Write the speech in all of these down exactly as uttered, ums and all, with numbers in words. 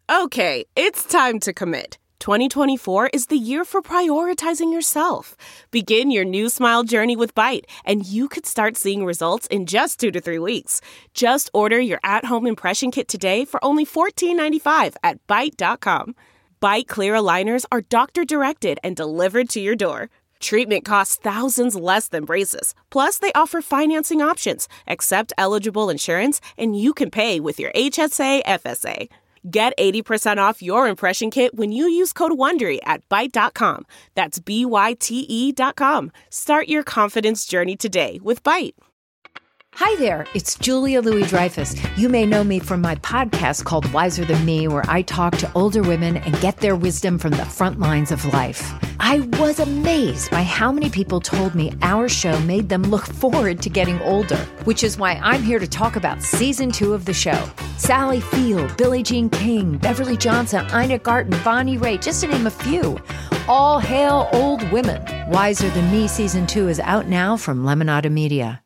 Okay, it's time to commit. twenty twenty-four is the year for prioritizing yourself. Begin your new smile journey with Byte, and you could start seeing results in just two to three weeks. Just order your at-home impression kit today for only fourteen ninety-five at byte dot com. Byte clear aligners are doctor-directed and delivered to your door. Treatment costs thousands less than braces. Plus, they offer financing options, accept eligible insurance, and you can pay with your H S A F S A. Get eighty percent off your impression kit when you use code WONDERY at byte dot com. That's B Y T E dot com. Start your confidence journey today with Byte. Hi there, it's Julia Louis-Dreyfus. You may know me from my podcast called Wiser Than Me, where I talk to older women and get their wisdom from the front lines of life. I was amazed by how many people told me our show made them look forward to getting older, which is why I'm here to talk about season two of the show. Sally Field, Billie Jean King, Beverly Johnson, Ina Garten, Bonnie Raitt, just to name a few. All hail old women. Wiser Than Me season two is out now from Lemonada Media.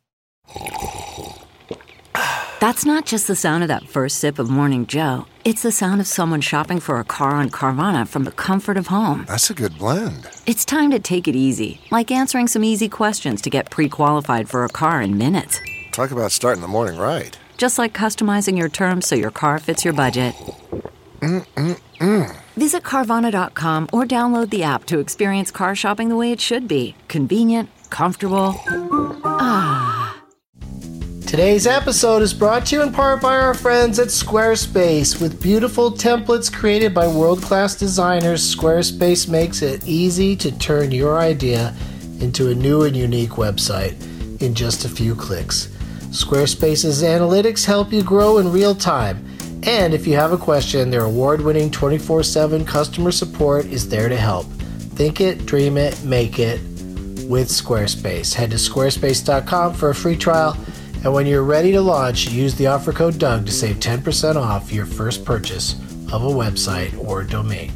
That's not just the sound of that first sip of Morning Joe. It's the sound of someone shopping for a car on Carvana from the comfort of home. That's a good blend. It's time to take it easy, like answering some easy questions to get pre-qualified for a car in minutes. Talk about starting the morning right. Just like customizing your terms so your car fits your budget. Mm-mm-mm. Visit Carvana dot com or download the app to experience car shopping the way it should be. Convenient, comfortable. Ah. Today's episode is brought to you in part by our friends at Squarespace. With beautiful templates created by world-class designers, Squarespace makes it easy to turn your idea into a new and unique website in just a few clicks. Squarespace's analytics help you grow in real time. And if you have a question, their award-winning twenty-four seven customer support is there to help. Think it, dream it, make it with Squarespace. Head to squarespace dot com for a free trial. And when you're ready to launch, use the offer code Doug to save ten percent off your first purchase of a website or domain.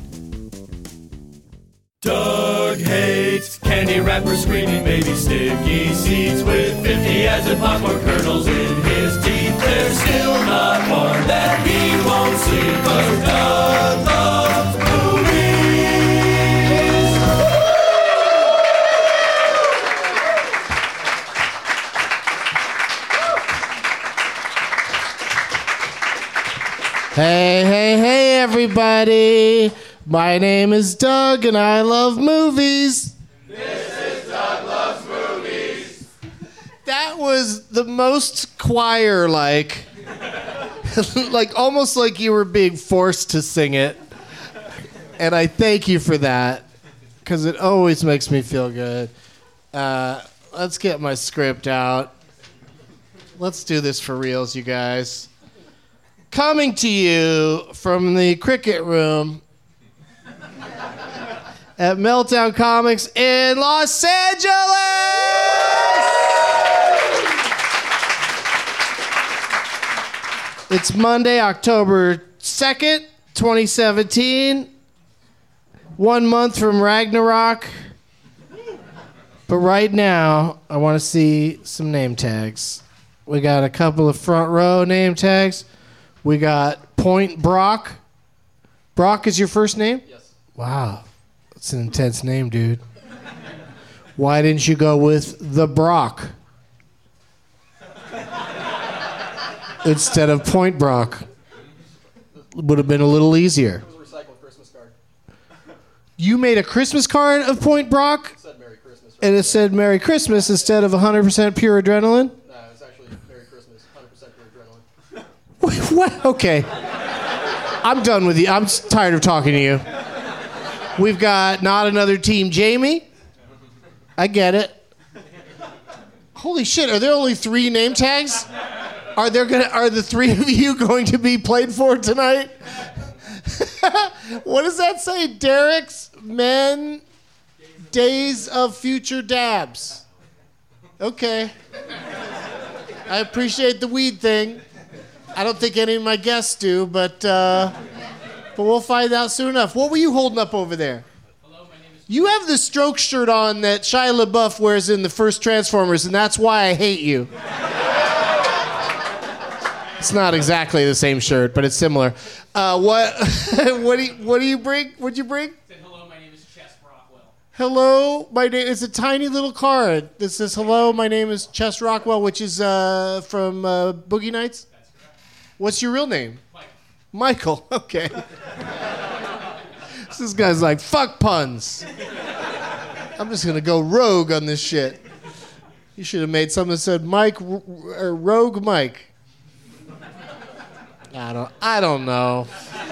Doug hates candy wrappers, screaming baby sticky seeds with fifty as in popcorn kernels in his teeth. There's still not one that he won't see, 'cause Doug loves movies. Hey, hey, hey, everybody. My name is Doug, and I love movies. This is Doug Loves Movies. That was the most choir-like. Like, almost like you were being forced to sing it. And I thank you for that, because it always makes me feel good. Uh, let's get my script out. Let's do this for reals, you guys. Coming to you from the Cricket Room at Meltdown Comics in Los Angeles! It's Monday, October second, twenty seventeen. One month from Ragnarok. But right now, I want to see some name tags. We got a couple of front row name tags. We got Point Brock. Brock is your first name? Yes. Wow. That's an intense name, dude. Why didn't you go with the Brock instead of Point Brock? Would have been a little easier. It was a recycled Christmas card. You made a Christmas card of Point Brock? It said Merry Christmas. Right? And it said Merry Christmas instead of one hundred percent pure adrenaline? No, it's actually Merry Christmas, one hundred percent pure adrenaline. Wait, what? Okay. I'm done with you. I'm tired of talking to you. We've got Not Another Team Jamie. I get it. Holy shit, are there only three name tags? Are there gonna are the three of you going to be played for tonight? What does that say? Derek's Men Days of Future Dabs. Okay. I appreciate the weed thing. I don't think any of my guests do, but uh, but we'll find out soon enough. What were you holding up over there? Hello, my name is... You have the stroke shirt on that Shia LaBeouf wears in the first Transformers, and that's why I hate you. It's not exactly the same shirt, but it's similar. Uh, what what do you, what do you bring? What'd you bring? Said, hello, my name is Chess Rockwell. Hello, my name. It's a tiny little card that says, "Hello, my name is Chess Rockwell," which is uh, from uh, Boogie Nights. That's correct. What's your real name? Michael. Michael. Okay. This guy's like, fuck puns. I'm just gonna go rogue on this shit. You should have made something that said Mike or Rogue Mike. I don't. I don't know.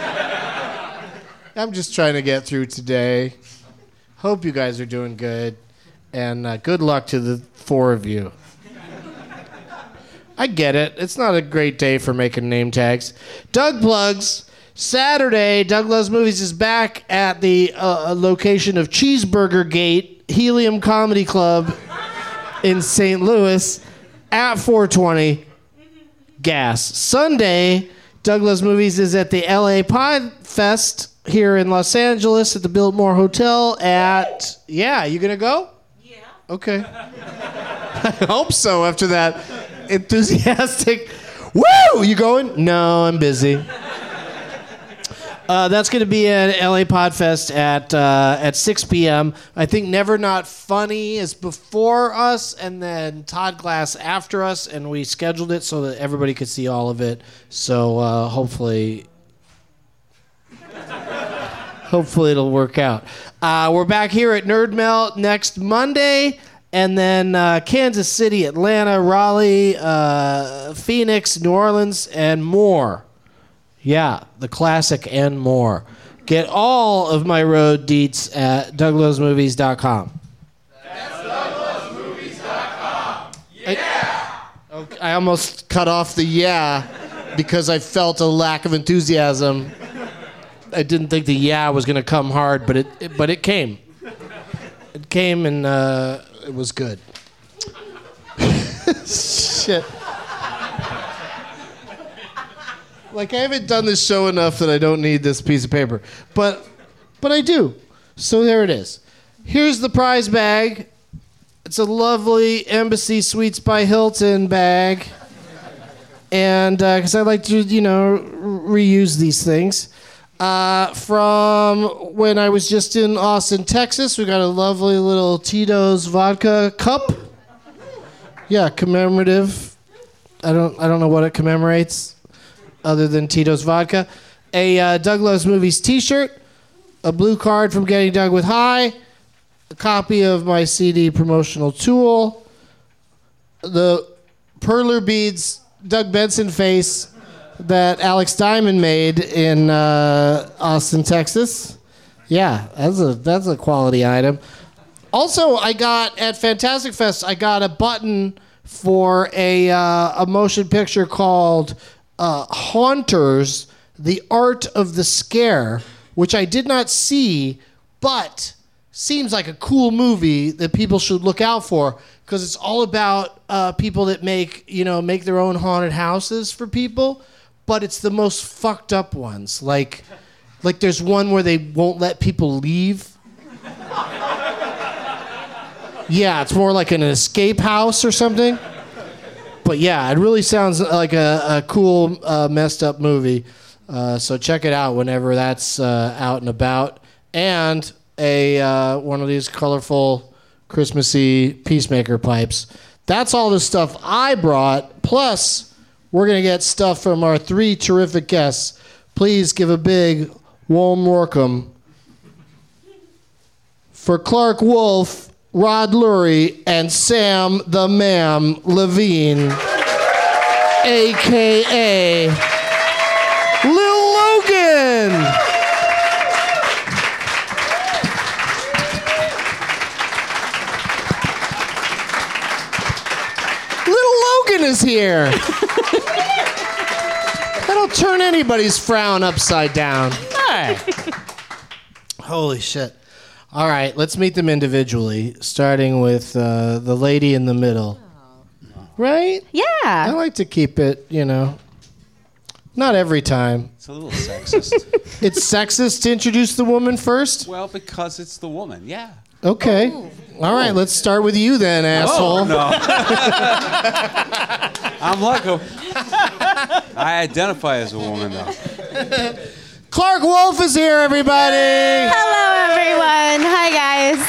I'm just trying to get through today. Hope you guys are doing good, and uh, good luck to the four of you. I get it. It's not a great day for making name tags. Doug Plugs. Saturday, Doug Loves Movies is back at the uh, location of Cheeseburger Gate, Helium Comedy Club in Saint Louis at four twenty gas. Sunday, Doug Loves Movies is at the L A Pod Fest here in Los Angeles at the Biltmore Hotel at... Yeah, you gonna go? Yeah. Okay. I hope so after that enthusiastic... Woo! You going? No, I'm busy. Uh, that's going to be at L A Podfest at uh, at six p.m. I think Never Not Funny is before us, and then Todd Glass after us, and we scheduled it so that everybody could see all of it. So uh, hopefully, hopefully it'll work out. Uh, we're back here at Nerd Melt next Monday, and then uh, Kansas City, Atlanta, Raleigh, uh, Phoenix, New Orleans, and more. Yeah, the classic and more. Get all of my road deets at doug loves movies dot com. That's doug loves movies dot com. Yeah! I, okay, I almost cut off the yeah because I felt a lack of enthusiasm. I didn't think the yeah was going to come hard, but it, it but it came. It came and uh, it was good. Shit. Like, I haven't done this show enough that I don't need this piece of paper. But but I do. So there it is. Here's the prize bag. It's a lovely Embassy Suites by Hilton bag. And because uh, I like to, you know, reuse these things. Uh, from when I was just in Austin, Texas, we got a lovely little Tito's vodka cup. Yeah, commemorative. I don't I don't know what it commemorates. Other than Tito's vodka, a uh, Doug Loves Movies t-shirt, a blue card from Getting Doug with High, a copy of my C D promotional tool, the Perler Beads Doug Benson face that Alex Diamond made in uh, Austin, Texas. Yeah, that's a that's a quality item. Also, I got at Fantastic Fest, I got a button for a uh, a motion picture called Uh, Haunters, The Art of the Scare, which I did not see, but seems like a cool movie that people should look out for because it's all about uh, people that make, you know, make their own haunted houses for people, but it's the most fucked up ones. Like, like there's one where they won't let people leave. Yeah, it's more like an escape house or something. But yeah, it really sounds like a, a cool, uh, messed up movie. Uh, so check it out whenever that's uh, out and about. And a uh, one of these colorful, Christmassy Peacemaker pipes. That's all the stuff I brought. Plus, we're going to get stuff from our three terrific guests. Please give a big warm welcome for Clark Wolf, Rod Lurie, and Sam the Ma'am Levine, a k a. Lil Logan. Lil Logan is here. That'll turn anybody's frown upside down. Hey. Holy shit. All right, let's meet them individually, starting with uh, the lady in the middle. Right? Yeah. I like to keep it, you know, not every time. It's a little sexist. It's sexist to introduce the woman first? Well, because it's the woman, yeah. Okay. Oh. All right, let's start with you then, asshole. Oh, no. I'm like a... I identify as a woman, though. Clark Wolf is here, everybody. Hello, everyone. Hi, guys.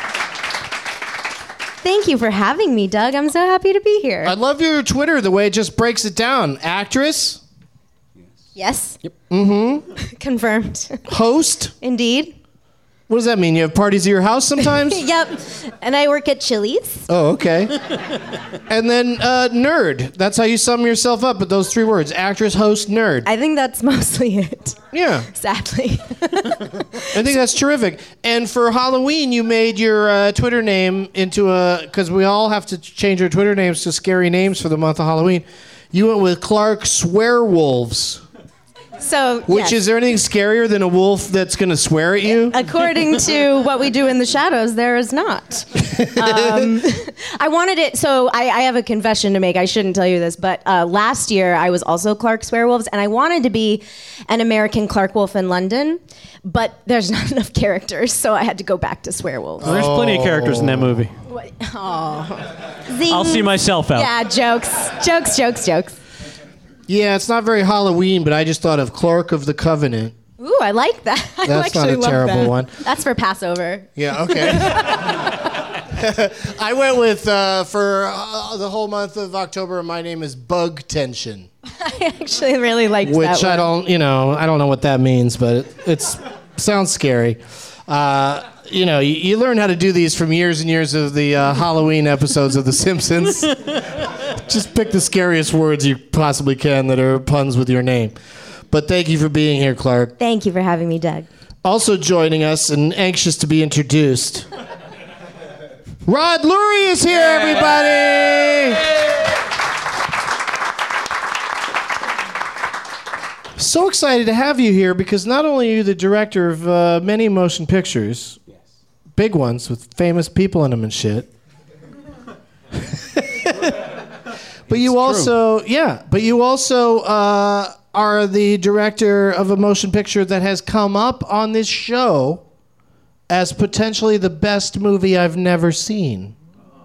Thank you for having me, Doug. I'm so happy to be here. I love your Twitter, the way it just breaks it down. Actress. Yes. Yep. Mm-hmm. Confirmed. Host. Indeed. What does that mean? You have parties at your house sometimes? Yep. And I work at Chili's. Oh, okay. And then uh, nerd. That's how you sum yourself up with those three words. Actress, host, nerd. I think that's mostly it. Yeah. Sadly. I think that's terrific. And for Halloween, you made your uh, Twitter name into a... Because we all have to change our Twitter names to scary names for the month of Halloween. You went with Clark Swearwolves. So, Which, yes. is there anything scarier than a wolf that's going to swear at you? According to what we do in the shadows, there is not. Um, I wanted it, so I, I have a confession to make. I shouldn't tell you this, but uh, last year I was also Clark Swearwolves, and I wanted to be an American Clark Wolf in London, but there's not enough characters, so I had to go back to Swearwolves. Well, there's plenty of characters in that movie. What? Oh. Zing. I'll see myself out. Yeah, jokes. Jokes, jokes, jokes. Yeah, it's not very Halloween, but I just thought of Clark of the Covenant. Ooh, I like that. I That's not actually a love terrible that. one. That's for Passover. Yeah, okay. I went with, uh, for uh, the whole month of October, my name is Bug Tension. I actually really liked Which that I one. don't, you know, I don't know what that means, but it it's, sounds scary. Uh, you know, you, you learn how to do these from years and years of the uh, Halloween episodes of The Simpsons. Just pick the scariest words you possibly can that are puns with your name. But thank you for being here, Clark. Thank you for having me, Doug. Also joining us and anxious to be introduced, Rod Lurie is here, everybody! So excited to have you here because not only are you the director of uh, many motion pictures, yes. big ones with famous people in them and shit, but you also, yeah, but you also uh, are the director of a motion picture that has come up on this show as potentially the best movie I've never seen.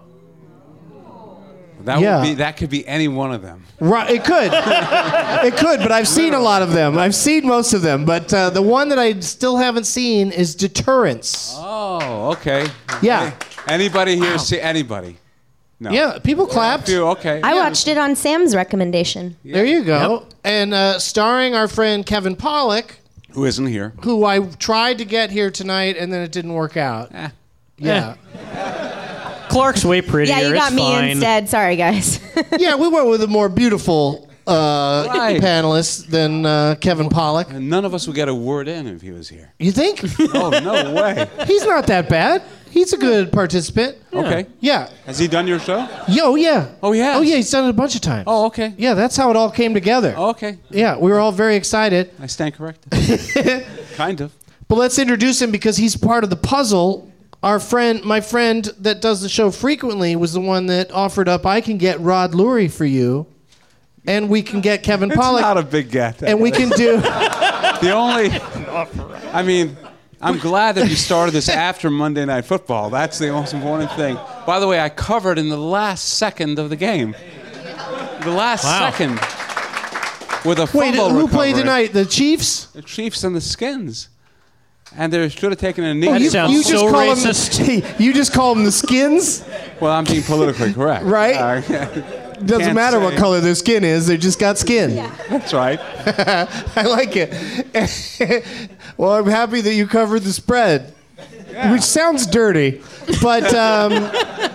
That Yeah. would be. That could be any one of them. Right, it could. It could, but I've seen a lot of them. I've seen most of them, but uh, the one that I still haven't seen is Deterrence. Oh, okay. Yeah. Okay. Anybody here see anybody? No. Yeah, people clapped. You, okay. I Yeah. watched it on Sam's recommendation. There you go. And uh, starring our friend Kevin Pollak, Who isn't here? who I tried to get here tonight and then it didn't work out. Eh. Yeah. Clark's way prettier. Yeah, you got it's me fine. instead. Sorry, guys. Yeah, we went with a more beautiful uh, Right. panelist than uh, Kevin Pollak. And none of us would get a word in if he was here. You think? Oh, no way. He's not that bad. He's a good participant. Okay. Yeah. Has he done your show? Yo, yeah. Oh, he has? Oh, yeah, he's done it a bunch of times. Oh, okay. Yeah, that's how it all came together. Oh, okay. Yeah, we were all very excited. I stand corrected. Kind of. But let's introduce him because he's part of the puzzle. Our friend, my friend that does the show frequently was the one that offered up, I can get Rod Lurie for you, and we can get Kevin It's Pollak. not a big get. And we can do... The only... I mean... I'm glad that you started this after Monday Night Football. That's the most important thing. By the way, I covered in the last second of the game. The last Wow. second. With a Wait, fumble who played recovery. tonight? The Chiefs? The Chiefs and the Skins. And they should have taken a knee. That you, sounds you just so call racist. Them, you just call them the Skins? Well, I'm being politically correct. Right? Uh, Doesn't Can't matter say. what color their skin is, they just got skin. That's right. I like it. Well, I'm happy that you covered the spread, which sounds dirty, but um,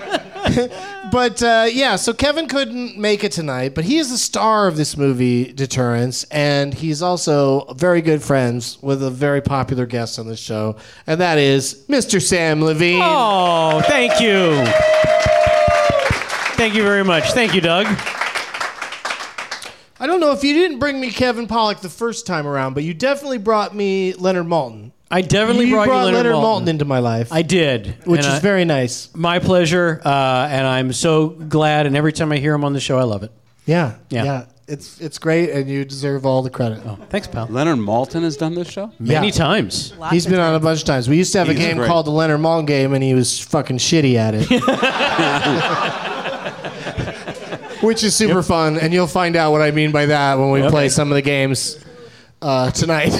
but uh, yeah. So Kevin couldn't make it tonight, but he is the star of this movie, Deterrence, and he's also very good friends with a very popular guest on the show, and that is Mister Sam Levine. Oh, thank you. Thank you very much. Thank you, Doug. I don't know if you didn't bring me Kevin Pollak the first time around, but you definitely brought me Leonard Maltin. I definitely you brought, brought you Leonard, Maltin. Maltin into my life. I did. Which and is I- very nice. My pleasure, uh, and I'm so glad, and every time I hear him on the show, I love it. Yeah, Yeah. yeah. It's it's great, and you deserve all the credit. Oh, thanks, pal. Leonard Maltin has done this show? Many Yeah. times. He's been on a bunch of times. We used to have a He's game great. called the Leonard Maltin game, and he was fucking shitty at it. which is super Yep. fun, and you'll find out what I mean by that when we Yep. play some of the games uh, tonight.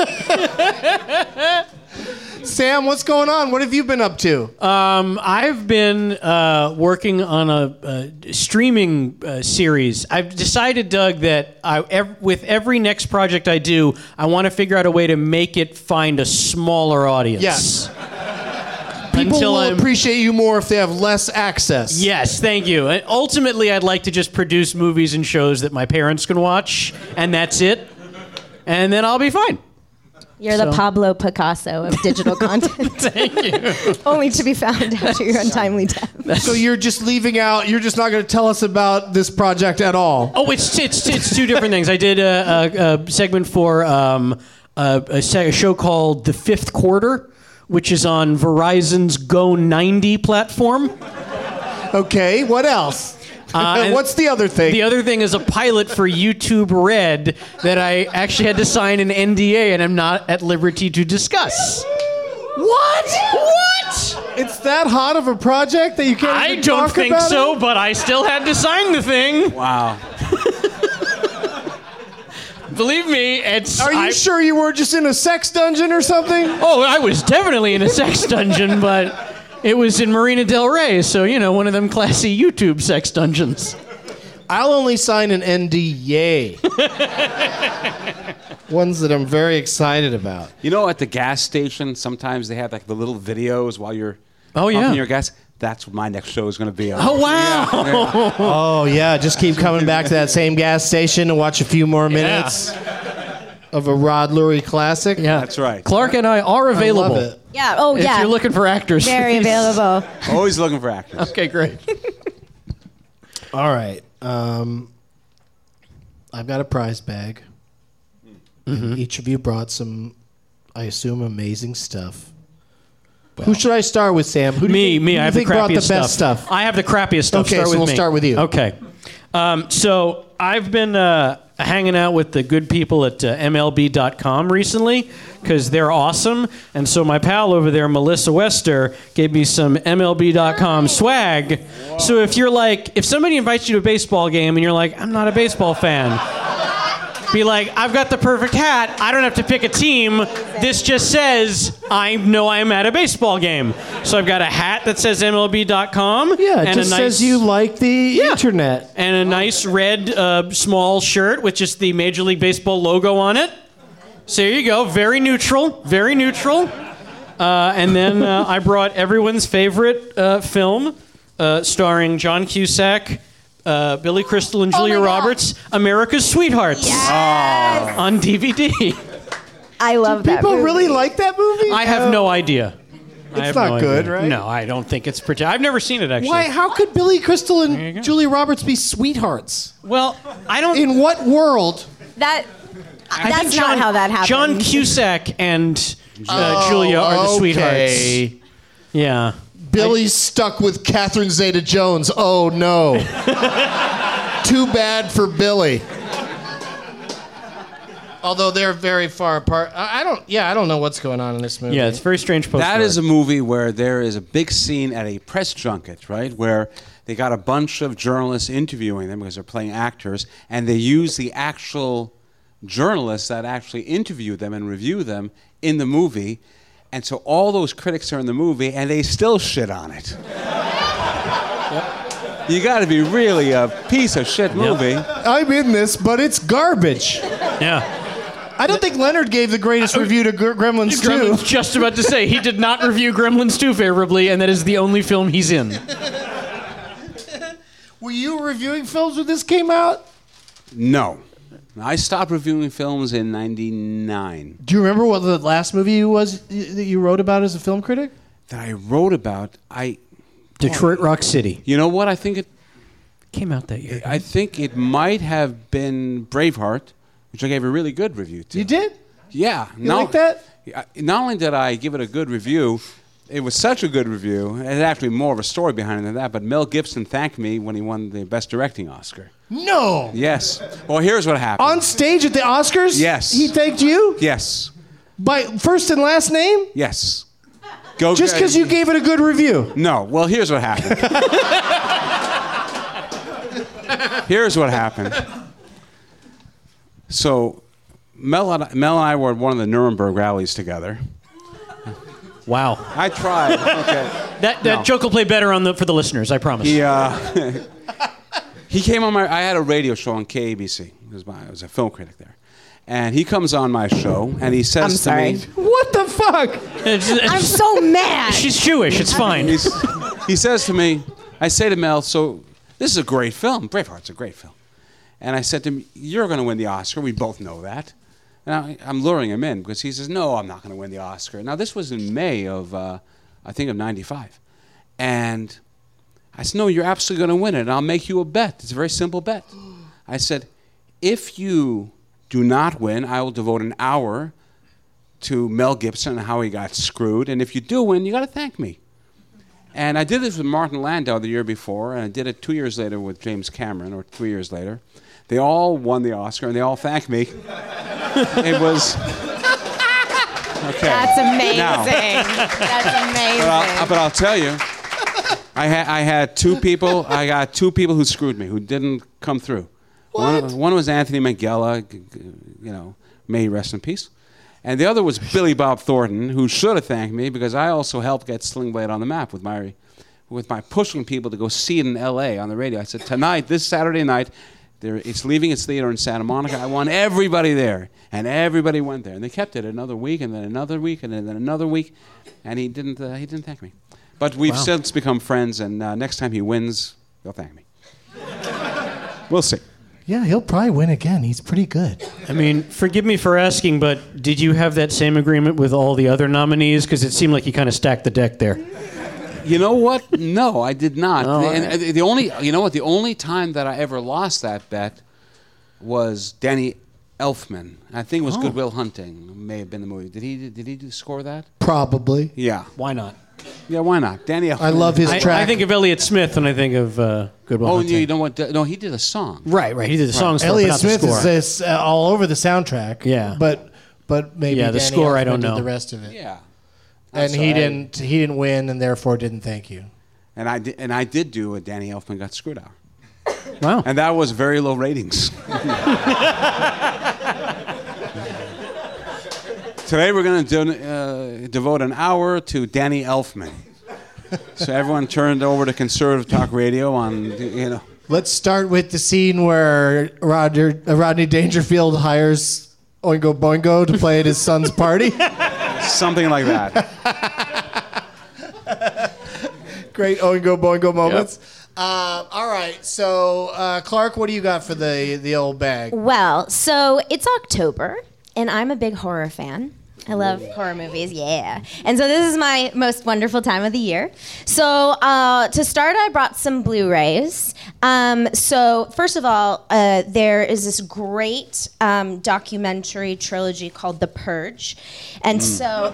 Sam, what's going on? What have you been up to? Um, I've been uh, working on a, a streaming uh, series. I've decided, Doug, that I, ev- with every next project I do, I want to figure out a way to make it find a smaller audience. Yes. People Until will I'm- appreciate you more if they have less access. Yes, thank you. And ultimately, I'd like to just produce movies and shows that my parents can watch, and that's it. And then I'll be fine. You're So- the Pablo Picasso of digital content. Thank you. Only to be found after your untimely death. So you're just leaving out, you're just not going to tell us about this project at all. Oh, it's it's it's two different things. I did a, a, a segment for um, a, a, se- a show called The Fifth Quarter, which is on Verizon's Go ninety platform. Okay, what else? Uh, and What's the other thing? The other thing is a pilot for YouTube Red that I actually had to sign an N D A and I'm not at liberty to discuss. What? What? It's that hot of a project that you can't I even don't talk think about so, it? but I still had to sign the thing. Wow. Believe me, it's. Are you I- sure you were just in a sex dungeon or something? Oh, I was definitely in a sex dungeon, but it was in Marina Del Rey, so, you know, one of them classy YouTube sex dungeons. I'll only sign an N D A. Ones that I'm very excited about. You know, at the gas station, sometimes they have like the little videos while you're Oh, yeah. pumping your gas. That's what my next show is going to be on. Oh, wow. Oh, yeah, just keep coming back to that same gas station and watch a few more minutes of a Rod Lurie classic. Yeah. That's right. Clark and I are available. I love it. Yeah. Oh, If yeah. you're looking for actors. Very please. available. Always looking for actors. Okay, great. All right. Um, I've got a prize bag. Mm-hmm. Each of you brought some, I assume, amazing stuff. Who should I start with, Sam? Who do me, you think, me. who do I you have the think brought crappiest the best stuff? I have the crappiest stuff. Okay, start so with we'll me. start with you. Okay. Um, so I've been uh, hanging out with the good people at uh, M L B dot com recently because they're awesome. And so my pal over there, Melissa Wester, gave me some M L B dot com swag. So if you're like, if somebody invites you to a baseball game and you're like, I'm not a baseball fan, be like, I've got the perfect hat. I don't have to pick a team. This just says I know I'm at a baseball game. So I've got a hat that says M L B dot com. Yeah, it and just a nice, says you like the internet. And a nice red uh, small shirt with just the Major League Baseball logo on it. So there you go. Very neutral. Very neutral. Uh, and then uh, I brought everyone's favorite uh, film uh, starring John Cusack, Uh, Billy Crystal and Julia my God. Roberts, America's Sweethearts, Yes. on D V D. I love that People movie. really like that movie? I have no idea. I It's have not no good, idea. right? No, I don't think it's pretty. I've never seen it actually. Why? How could Billy Crystal you go. and Julia Roberts be sweethearts? Well, I don't. In what world? That. I That's think not John- how that happened. John Cusack and uh, Oh, Julia are the okay. sweethearts. Yeah. Billy's stuck with Catherine Zeta-Jones. Oh no. Too bad for Billy. Although they're very far apart. I, I don't. Yeah, I don't know what's going on in this movie. Yeah, it's a very strange poster. That is a movie where there is a big scene at a press junket, right? Where they got a bunch of journalists interviewing them because they're playing actors, and they use the actual journalists that actually interview them and review them in the movie. And so all those critics are in the movie, and they still shit on it. Yep. You got to be really a piece of shit movie. I'm in this, but it's garbage. Yeah. I don't think Leonard gave the greatest review to Gr- Gremlins two. Gremlins, just about to say, he did not review Gremlins two favorably, and that is the only film he's in. Were you reviewing films when this came out? No. I stopped reviewing films in ninety-nine. Do you remember what the last movie was that you wrote about as a film critic? That I wrote about, I... Detroit Rock City. You know what? I think it came out that year. I think it might have been Braveheart, which I gave a really good review to. You did? Yeah. You like that? I- Not only did I give it a good review, it was such a good review. It had actually more of a story behind it than that, but Mel Gibson thanked me when he won the Best Directing Oscar. No. Yes. Well, here's what happened. On stage at the Oscars? Yes. He thanked you? Yes. By first and last name? Yes. Go. Just because you gave it a good review? No. Well, here's what happened. here's what happened. So, Mel and, I, Mel and I were at one of the Nuremberg rallies together. Wow. I tried. Okay. That that No. joke will play better on the for the listeners. I promise. He uh, he came on my. I had a radio show on K A B C. It was my, I was a film critic there, and he comes on my show and he says I'm to sorry. me, What the fuck? I'm so mad. She's Jewish. It's fine. he's, he says to me, I say to Mel, so this is a great film. Braveheart's a great film, and I said to him, you're going to win the Oscar. We both know that. And I, I'm luring him in because he says, no, I'm not going to win the Oscar. Now this was in May of, uh, I think of ninety-five, and I said, no, you're absolutely going to win it, and I'll make you a bet. It's a very simple bet. I said, if you do not win, I will devote an hour to Mel Gibson and how he got screwed. And if you do win, you got to thank me. And I did this with Martin Landau the year before, and I did it two years later with James Cameron, or three years later. They all won the Oscar, and they all thanked me. It was... Okay. That's amazing. Now, That's amazing. But I'll, but I'll tell you, I had I had two people. I got two people who screwed me, who didn't come through. What? One, one was Anthony Minghella, g- g- you know, may he rest in peace, and the other was Billy Bob Thornton, who should have thanked me because I also helped get Sling Blade on the map with my, with my pushing people to go see it in L A on the radio. I said tonight, this Saturday night, there, it's leaving its theater in Santa Monica. I want everybody there, and everybody went there, and they kept it another week, and then another week, and then another week, and he didn't. Uh, he didn't thank me. But we've Wow. since become friends, and uh, next time he wins, he'll thank me. We'll see. Yeah, he'll probably win again. He's pretty good. I mean, forgive me for asking, but did you have that same agreement with all the other nominees? Because it seemed like you kind of stacked the deck there. You know what? No, I did not. Oh, and okay. the, the only, you know what? The only time that I ever lost that bet was Danny Elfman. I think it was Oh. Good Will Hunting. May have been the movie. Did he? Did he do, score that? Probably. Yeah. Why not? Yeah. Why not? Danny Elfman. I love his I, track. I think of Elliott Smith when I think of uh, Good Will Oh, Hunting. you know what? No, he did a song. Right, right. He did the songs for it, but Elliott not Smith the score. is this, uh, all over the soundtrack. Yeah. But but maybe Yeah, the Danny score, I Elfman don't did know. the rest of it. Yeah. And So he I- didn't he didn't win and therefore didn't thank you. And I did. And I did do a Danny Elfman got screwed out. Wow. And that was very low ratings. Today we're going to uh, devote an hour to Danny Elfman. So everyone turned over to conservative talk radio on, you know. Let's start with the scene where Roger uh, Rodney Dangerfield hires Oingo Boingo to play at his son's party. Something like that. Great Oingo Boingo moments. Uh, all right, so uh, Clark, what do you got for the the old bag? Well, so it's October, and I'm a big horror fan. I love horror movies, yeah. And so this is my most wonderful time of the year. So uh, to start, I brought some Blu-rays. Um, so first of all, uh, there is this great um, documentary trilogy called The Purge. And so...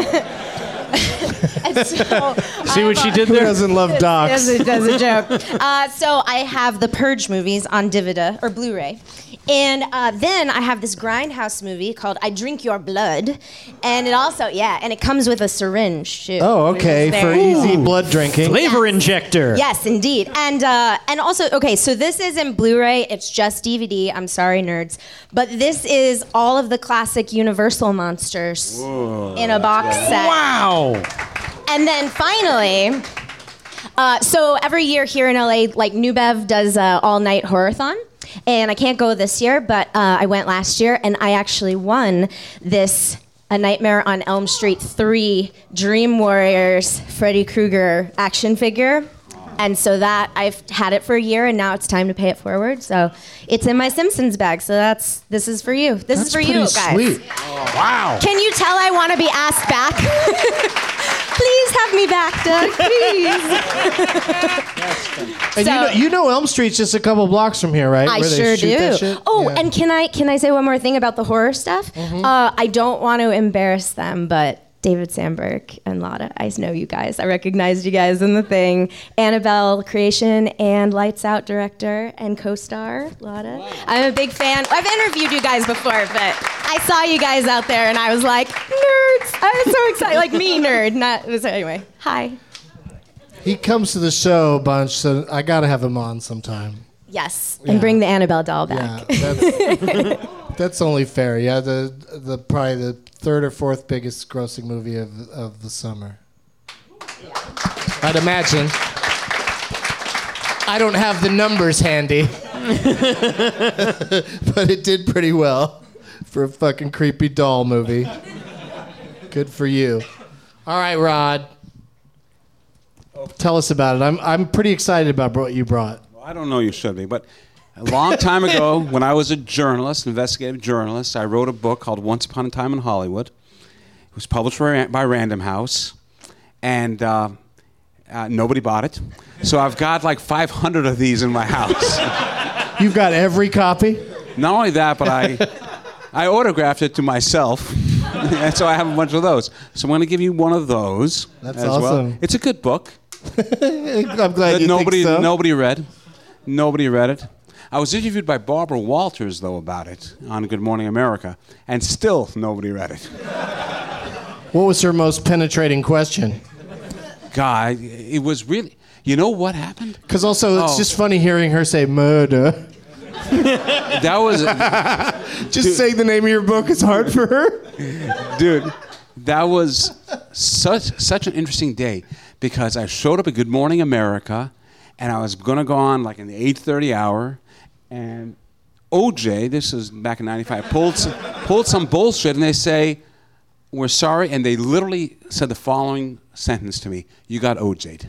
and so See what she did Who there? doesn't love docs? Does a, does a joke. Uh, so I have the Purge movies on D V D or Blu-ray, and uh, then I have this Grindhouse movie called I Drink Your Blood, and it also yeah, and it comes with a syringe too. Oh, which okay, is for very- easy blood drinking. Flavor injector. Yes, indeed, and uh, and also okay. So this isn't Blu-ray; it's just D V D. I'm sorry, nerds, but this is all of the classic Universal monsters in a box set. Wow. And then finally, uh, so every year here in L A, like New Bev does uh, all-night horror-thon. And I can't go this year, but uh, I went last year, and I actually won this A Nightmare on Elm Street three Dream Warriors Freddy Krueger action figure. And so that, I've had it for a year, and now it's time to pay it forward. So it's in my Simpsons bag, so that's, this is for you. This That's is for pretty you, guys. sweet. Wow. Can you tell I want to be asked back? Please have me back, Doug. Please. And So- you, know, you know Elm Street's just a couple blocks from here, right? I Where they sure shoot that do. shit? Oh, Yeah. and can I can I say one more thing about the horror stuff? Uh, I don't want to embarrass them, but David Sandberg and Lotta, I know you guys. I recognized you guys in The Thing. Annabelle creation and Lights Out director and co-star Lotta. I'm a big fan. I've interviewed you guys before, but I saw you guys out there and I was like, nerds! I was so excited. Like me, nerd. Not so anyway. Hi. He comes to the show a bunch, so I gotta have him on sometime. Yes, Yeah. and bring the Annabelle doll back. Yeah, that's, that's only fair. Yeah, the the probably the third or fourth biggest grossing movie of of the summer. I'd imagine. I don't have the numbers handy, but it did pretty well for a fucking creepy doll movie. Good for you. All right, Rod. Tell us about it. I'm I'm pretty excited about what you brought. Well, I don't know you should be, but a long time ago, when I was a journalist, investigative journalist, I wrote a book called Once Upon a Time in Hollywood. It was published by Random House, and uh, uh, nobody bought it. So I've got like five hundred of these in my house. You've got every copy? Not only that, but I I autographed it to myself. And so I have a bunch of those. So I'm going to give you one of those. That's as awesome. Well. It's a good book. I'm glad that you nobody, think so. Nobody read. Nobody read it. I was interviewed by Barbara Walters, though, about it on Good Morning America, and still nobody read it. What was her most penetrating question? God, it was really... You know what happened? Because also, it's Oh. just funny hearing her say murder. That was... Just Dude. saying the name of your book is hard for her? Dude, that was such such an interesting day because I showed up at Good Morning America, and I was going to go on like in the eight thirty hour, and O J, this was back in ninety-five, pulled some, pulled some bullshit, and they say, we're sorry, and they literally said the following sentence to me, you got O J'd.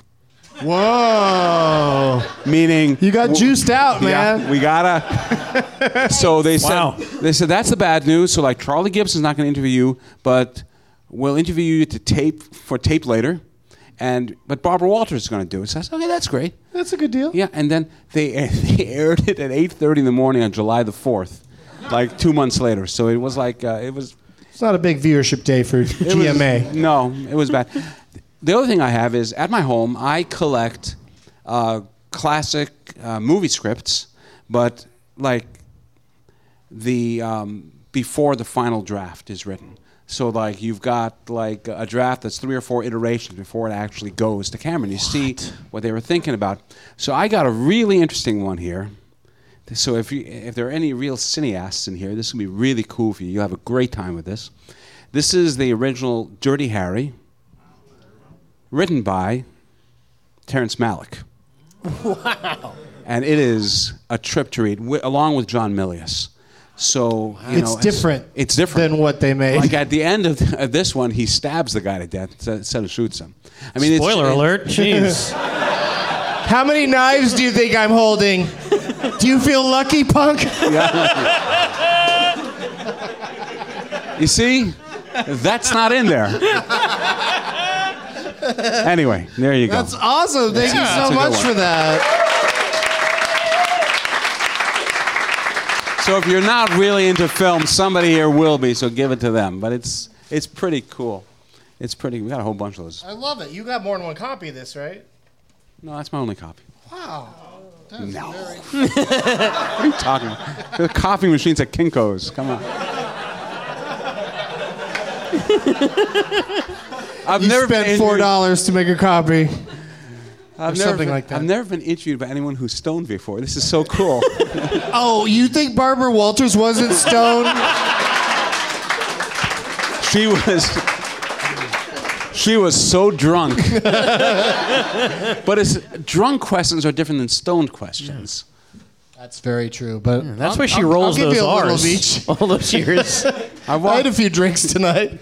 Whoa. Meaning... You got juiced out, Yeah, man. we gotta... So they said, Wow. they said, that's the bad news. So like Charlie Gibson's not going to interview you, but we'll interview you to tape for tape later. And but Barbara Walters is going to do it. So I said, okay, that's great. That's a good deal. Yeah, and then they they aired it at eight thirty in the morning on July the fourth, like two months later. So it was like uh, it was. It's not a big viewership day for it G M A. was- no, it was bad. The other thing I have is at my home I collect uh, classic uh, movie scripts, but like the um, before the final draft is written. So like you've got like a draft that's three or four iterations before it actually goes to camera. And you see what they were thinking about. So I got a really interesting one here. So if you if there are any real cineasts in here, this will be really cool for you. You'll have a great time with this. This is the original Dirty Harry, written by Terrence Malick. Wow. And it is a trip to read, wi- along with John Milius. So you It's know, different It's different than what they made. Like at the end of, th- of this one, he stabs the guy to death instead instead of shoots him. I mean, Spoiler it's, alert. Jeez. How many knives do you think I'm holding? Do you feel lucky, punk? You see, that's not in there. Anyway, there you go. That's awesome. Thank Yeah, you that's so a good much one. for that. So if you're not really into film, somebody here will be. So give it to them. But it's it's pretty cool. It's pretty. We got a whole bunch of those. I love it. You got more than one copy of this, right? No, that's my only copy. Wow. That's No. very... What are you talking about? The copy machines at Kinko's. Come on. I've You never spent been four interviewed- dollars to make a copy. I've or never something been, like that. I've never been interviewed by anyone who's stoned before. This is so cool. Oh, you think Barbara Walters wasn't stoned? She was. She was so drunk. But it's, drunk questions are different than stoned questions. That's very true. But Yeah, that's I'll- why she I'll- rolls I'll give those you a little R's of each. all those years. I, I had a few drinks tonight.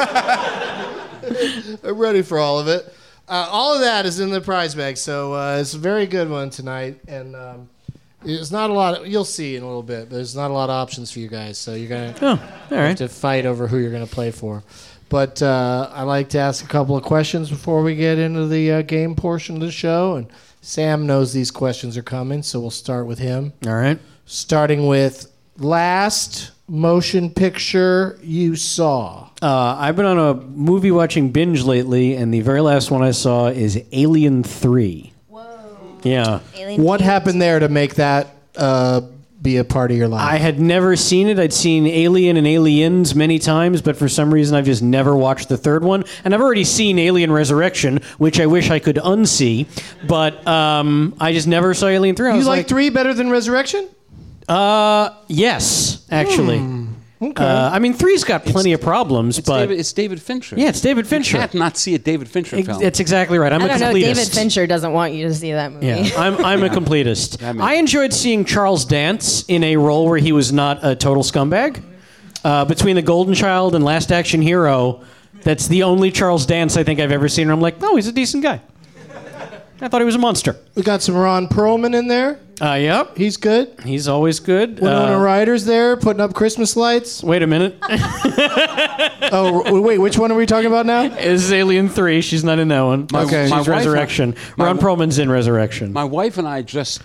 I'm ready for all of it. Uh, all of that is in the prize bag, so uh, it's a very good one tonight. And um, there's not a lot. Of, you'll see in a little bit, but there's not a lot of options for you guys. So you're gonna Oh, all have right. to fight over who you're gonna play for. But uh, I like to ask a couple of questions before we get into the uh, game portion of the show. And Sam knows these questions are coming, so we'll start with him. All right. Starting with last motion picture you saw. Uh, I've been on a movie watching binge lately, and the very last one I saw is Alien three. Whoa. Yeah. What happened there to make that uh, be a part of your life? I had never seen it. I'd seen Alien and Aliens many times, but for some reason I've just never watched the third one. And I've already seen Alien Resurrection, which I wish I could unsee, but um, I just never saw Alien three. I You was like, like three better than Resurrection? Uh, yes, actually. Hmm. Okay. Uh, I mean, three's got plenty of problems, It's but David, it's David Fincher. yeah, it's David Fincher. You can't not see a David Fincher Ex- film. That's exactly right. I'm I a don't know. completist. David Fincher doesn't want you to see that movie. Yeah, I'm, I'm a completist. That makes- I enjoyed seeing Charles Dance in a role where he was not a total scumbag. Uh, between The Golden Child and Last Action Hero, that's the only Charles Dance I think I've ever seen. And I'm like, oh, he's a decent guy. I thought he was a monster. We got some Ron Perlman in there. Uh, yep. He's good. He's always good. Winona Uh, Ryder's there, putting up Christmas lights. wait a minute. Oh, w- wait, which one are we talking about now? This is Alien three. She's not in that one. My- Okay. She's my wife- Resurrection. my- Ron Perlman's in Resurrection. My wife and I just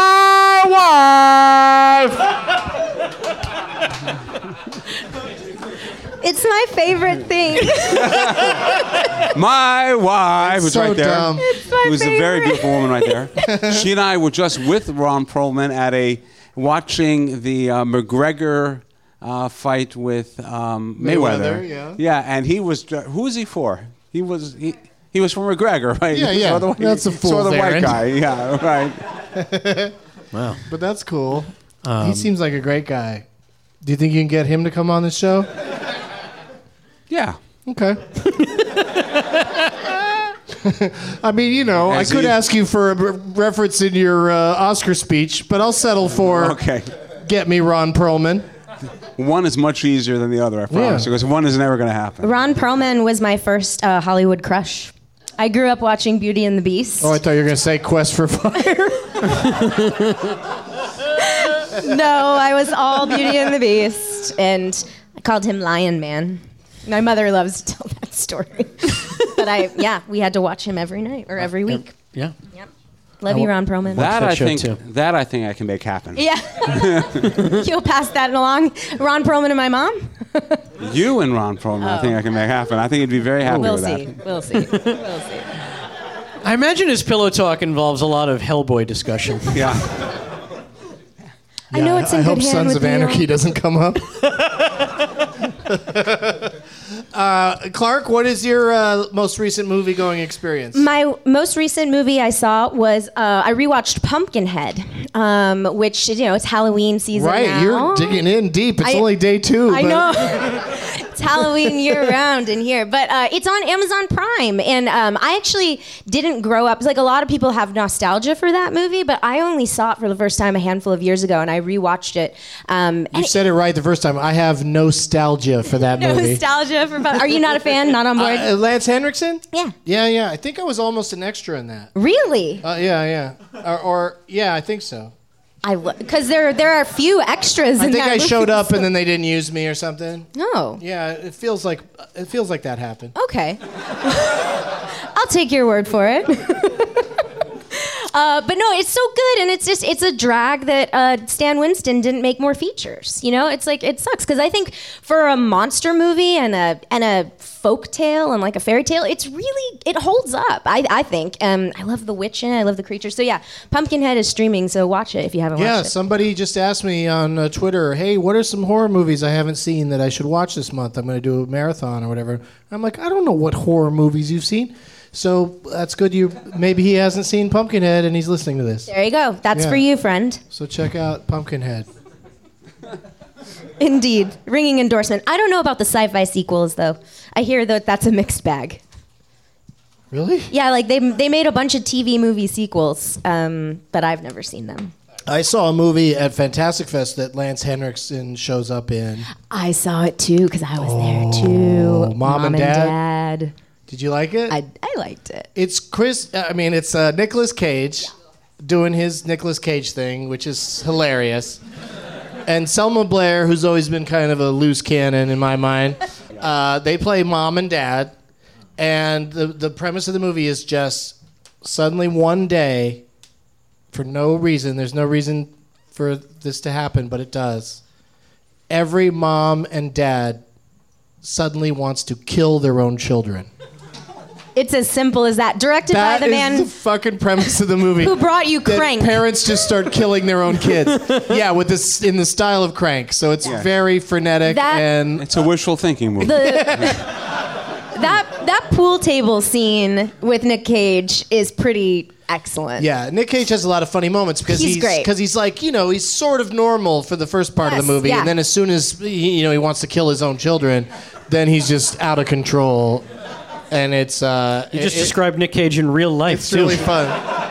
My wife! It's my favorite thing. My wife was so right there. dumb. It's my Who was a very favorite. beautiful woman right there. She and I were just with Ron Perlman at a watching the uh, McGregor uh, fight with um, Mayweather. Mayweather, yeah. Yeah, and he was. Uh, who was he for? He was. He, he was from McGregor, right? Yeah, He yeah. saw the, That's a he saw fool's the white errand. guy. Yeah, right. Wow. But that's cool. He seems like a great guy. Do you think you can get him to come on the show? Yeah. Okay. I mean, you know, As I could he- ask you for a re- reference in your uh, Oscar speech, but I'll settle for Okay. get me Ron Perlman. One is much easier than the other, I promise. Yeah. Because one is never going to happen. Ron Perlman was my first uh, Hollywood crush. I grew up watching Beauty and the Beast. Oh, I thought you were going to say Quest for Fire. No, I was all Beauty and the Beast, and I called him Lion Man. My mother loves to tell that story. But I, yeah, we had to watch him every night or every week. Yeah. Yep. Love you, Ron Perlman. That, that I show think. too. That I think I can make happen. Yeah. You'll pass that along. Ron Perlman and my mom? You and Ron Perlman, I think I can make happen. I think you'd be very happy We'll with see. that. We'll see. We'll see. I imagine his pillow talk involves a lot of Hellboy discussion. Yeah. I know it's in I good hope hand Sons with of you. Anarchy doesn't come up. uh, Clark, what is your uh, most recent movie-going experience? My most recent movie I saw was uh, I rewatched Pumpkinhead, um, which you know it's Halloween season Right, now. you're digging in deep. It's I- only day two. I but know. It's Halloween year round in here, but uh, it's on Amazon Prime, and um, I actually didn't grow up. Like a lot of people have nostalgia for that movie, but I only saw it for the first time a handful of years ago, and I rewatched it. Um, You said it right the first time. I have nostalgia for that movie. nostalgia for. Are you not a fan? Not on board? Uh, Lance Henriksen? Yeah. Yeah, yeah. I think I was almost an extra in that. Really? Uh, yeah, yeah. Or, or yeah, I think so. I because there there are a few extras. I in think that I movie. showed up and then they didn't use me or something. No. Yeah, it feels like it feels like that happened. Okay. I'll take your word for it. Uh, but no, it's so good, and it's just it's a drag that uh, Stan Winston didn't make more features. You know, it's like it sucks because I think for a monster movie and a and a folk tale and like a fairy tale, it's really it holds up. I I think. Um, I love the witch in it. I love the creatures. So yeah, Pumpkinhead is streaming, so watch it if you haven't Yeah, watched it. somebody just asked me on uh, Twitter, hey, what are some horror movies I haven't seen that I should watch this month? I'm going to do a marathon or whatever. I'm like, I don't know what horror movies you've seen. So that's good. You maybe he hasn't seen Pumpkinhead and he's listening to this. There you go. That's Yeah. for you, friend. So check out Pumpkinhead. Indeed, ringing endorsement. I don't know about the sci-fi sequels though. I hear that that's a mixed bag. Really? Yeah, like they they made a bunch of T V movie sequels, um, but I've never seen them. I saw a movie at Fantastic Fest that Lance Henriksen shows up in. I saw it too because I was there too. Oh, Mom and Dad? Dad. Did you like it? I I liked it. It's Chris. I mean, it's uh, Nicolas Cage doing his Nicolas Cage thing, which is hilarious. And Selma Blair, who's always been kind of a loose cannon in my mind, uh, they play mom and dad. And the the premise of the movie is just suddenly one day, for no reason, there's no reason for this to happen, but it does. Every mom and dad suddenly wants to kill their own children. It's as simple as that. Directed That by the is man the fucking premise of the movie. who brought you That Crank. Parents just start killing their own kids. Yeah, with this in the style of Crank. So it's Yeah. very frenetic That- and It's a wishful thinking movie. The, that that pool table scene with Nick Cage is pretty excellent. yeah. Nick Cage has a lot of funny moments because He's he's great. because he's like you know he's sort of normal for the first part of Yes, the movie, yeah. and then as soon as he, you know he wants to kill his own children, then he's just out of control, and it's uh, You just it- described Nick Cage in real life, it's too. really fun.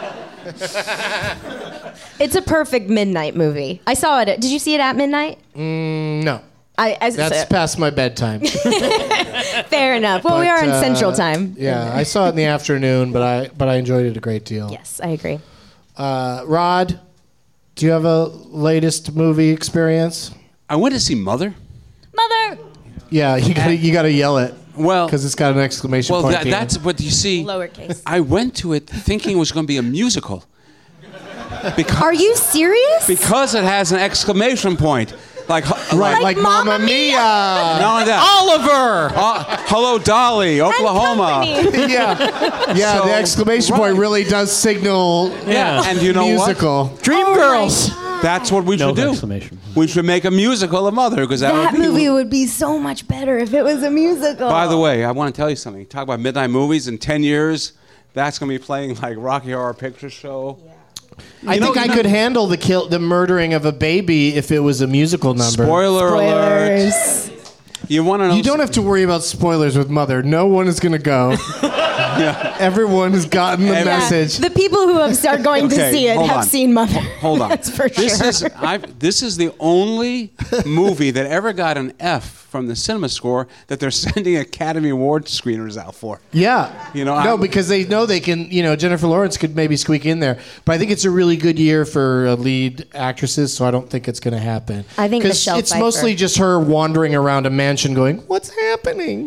It's a perfect midnight movie. I saw it. At, did you see it at midnight? Mm, no, I, I that's past my bedtime. fair enough. Well, we But, are in uh, Central Time. Yeah, I saw it in the afternoon, but I but I enjoyed it a great deal. Yes, I agree. Uh, Rod, do you have a latest movie experience? I went to see Mother. Mother. Yeah, you gotta you gotta yell it Well, because it's got an exclamation well, point. that, at the that's end. what you see. Lowercase. I went to it thinking it was going to be a musical. Because, Are you serious? because it has an exclamation point. Like, right, Like like, Mamma Mamma Mia. not only that. Oliver! Uh, hello, Dolly, Oklahoma. Company. yeah, yeah. So, the exclamation point right. really does signal Yeah. And you know musical. Dreamgirls! That's what we No should do. exclamation. We should make a musical of Mother because that, That would be. movie would be so much better if it was a musical. By the way, I want to tell you something. Talk about midnight movies in ten years. That's going to be playing like Rocky Horror Picture Show. I You know- think I you know- could handle the kill, the murdering of a baby if it was a musical number. Spoiler alert. Spoilers. You want to know? You don't have to worry about spoilers with Mother. No one is gonna go. Everyone has gotten the Yeah. message. The people who have started going to Okay, see it hold have on. seen Mother. Hold on. That's for this sure. Is, I've, this is the only movie that ever got an F from the cinema score that they're sending Academy Award screeners out for. Yeah. You know, no, I'm- because they know they can, you know, Jennifer Lawrence could maybe squeak in there. But I think it's a really good year for uh, lead actresses, so I don't think it's going to happen. I think 'Cause Michelle it's Pfeiffer. mostly just her wandering around a mansion going, what's happening?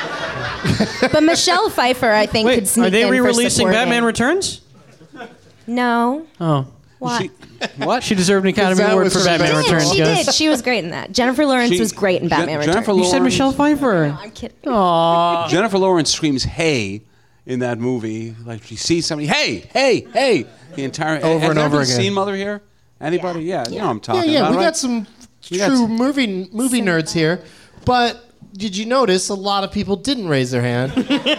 But Michelle Pfeiffer, I think, could Wait, sneak are they in for re-releasing supporting. Batman Returns? No. Oh. Why? She, what? She deserved an Academy that Award was for her Batman best She did. Returns, She guys. did. She was great in that. Jennifer Lawrence She- was great in Je- Batman Jennifer Returns. You said Michelle Pfeiffer. I'm kidding. Aw. Jennifer Lawrence screams "Hey" in that movie. Like she sees somebody, "Hey, hey, hey!" The entire Over has and over everybody again. Seen Mother here? Anybody? Yeah, you know what I'm Yeah, talking yeah, about. we right? got some We got true some- movie movie nerds here. But did you notice a lot of people didn't raise their hand?